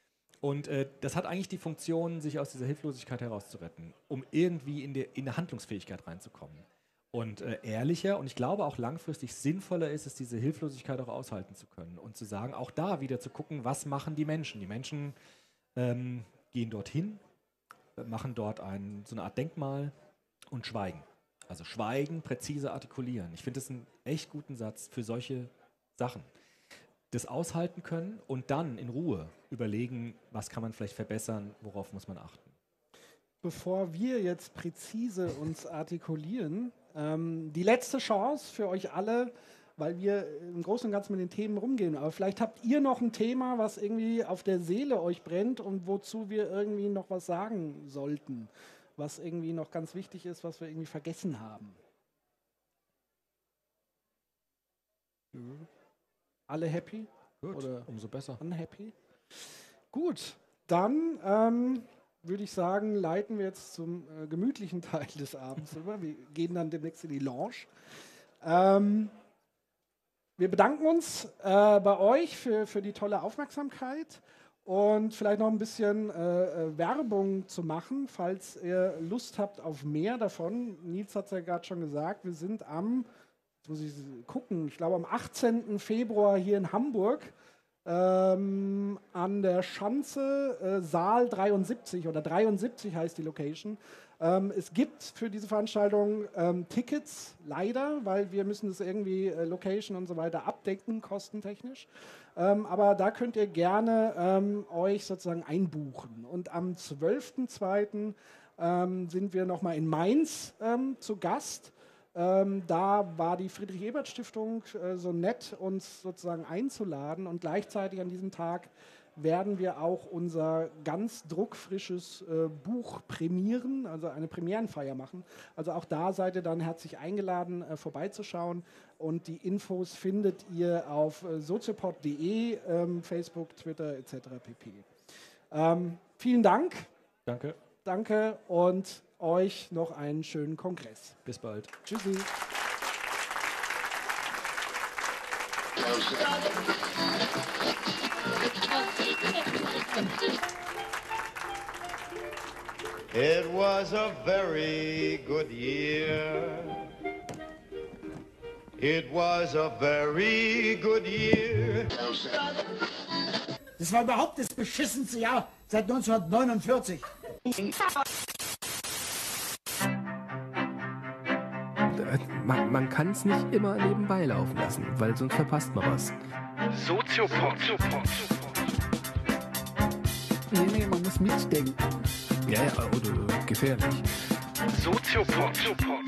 Speaker 7: Und äh, das hat eigentlich die Funktion, sich aus dieser Hilflosigkeit herauszuretten, um irgendwie in, der, in eine Handlungsfähigkeit reinzukommen. Und äh, ehrlicher und ich glaube auch langfristig sinnvoller ist es, diese Hilflosigkeit auch aushalten zu können und zu sagen, auch da wieder zu gucken, was machen die Menschen. Die Menschen ähm, gehen dorthin, äh, machen dort ein, so eine Art Denkmal und schweigen. Also schweigen, präzise artikulieren. Ich finde das einen echt guten Satz für solche Sachen. Das aushalten können und dann in Ruhe überlegen, was kann man vielleicht verbessern, worauf muss man achten.
Speaker 6: Bevor wir jetzt präzise uns artikulieren, ähm, die letzte Chance für euch alle, weil wir im Großen und Ganzen mit den Themen rumgehen. Aber vielleicht habt ihr noch ein Thema, was irgendwie auf der Seele euch brennt und wozu wir irgendwie noch was sagen sollten, was irgendwie noch ganz wichtig ist, was wir irgendwie vergessen haben. Mhm. Alle happy?
Speaker 7: Gut,
Speaker 6: oder
Speaker 7: umso besser.
Speaker 6: Unhappy? Gut, dann ähm, würde ich sagen, leiten wir jetzt zum äh, gemütlichen Teil des Abends über. Wir gehen dann demnächst in die Lounge. Ähm, wir bedanken uns äh, bei euch für, für die tolle Aufmerksamkeit und vielleicht noch ein bisschen äh, Werbung zu machen, falls ihr Lust habt auf mehr davon. Nils hat es ja gerade schon gesagt, wir sind am, jetzt muss ich gucken, ich glaube am achtzehnten Februar hier in Hamburg ähm, an der Schanze, äh, Saal dreiundsiebzig oder dreiundsiebzig heißt die Location. Ähm, es gibt für diese Veranstaltung ähm, Tickets, leider, weil wir müssen das irgendwie äh, Location und so weiter abdecken, kostentechnisch. Ähm, aber da könnt ihr gerne ähm, euch sozusagen einbuchen. Und am zwölften zweiten ähm, sind wir nochmal in Mainz ähm, zu Gast. Ähm, da war die Friedrich-Ebert-Stiftung äh, so nett, uns sozusagen einzuladen. Und gleichzeitig an diesem Tag werden wir auch unser ganz druckfrisches äh, Buch prämieren, also eine Premierenfeier machen. Also auch da seid ihr dann herzlich eingeladen, äh, vorbeizuschauen. Und die Infos findet ihr auf äh, soziopod punkt de, ähm, Facebook, Twitter et cetera pp. Ähm, vielen Dank.
Speaker 7: Danke.
Speaker 6: Danke und euch noch einen schönen Kongress.
Speaker 7: Bis bald.
Speaker 6: Tschüssi.
Speaker 1: It was a very good year. It was a very good year.
Speaker 13: Das war überhaupt das beschissenste Jahr seit neunzehnhundertneunundvierzig.
Speaker 14: Man, man kann es nicht immer nebenbei laufen lassen, weil sonst verpasst man was.
Speaker 15: Soziopod.
Speaker 14: Nee, nee, man muss mitdenken. Ja, ja, oder gefährlich.
Speaker 15: Soziopod.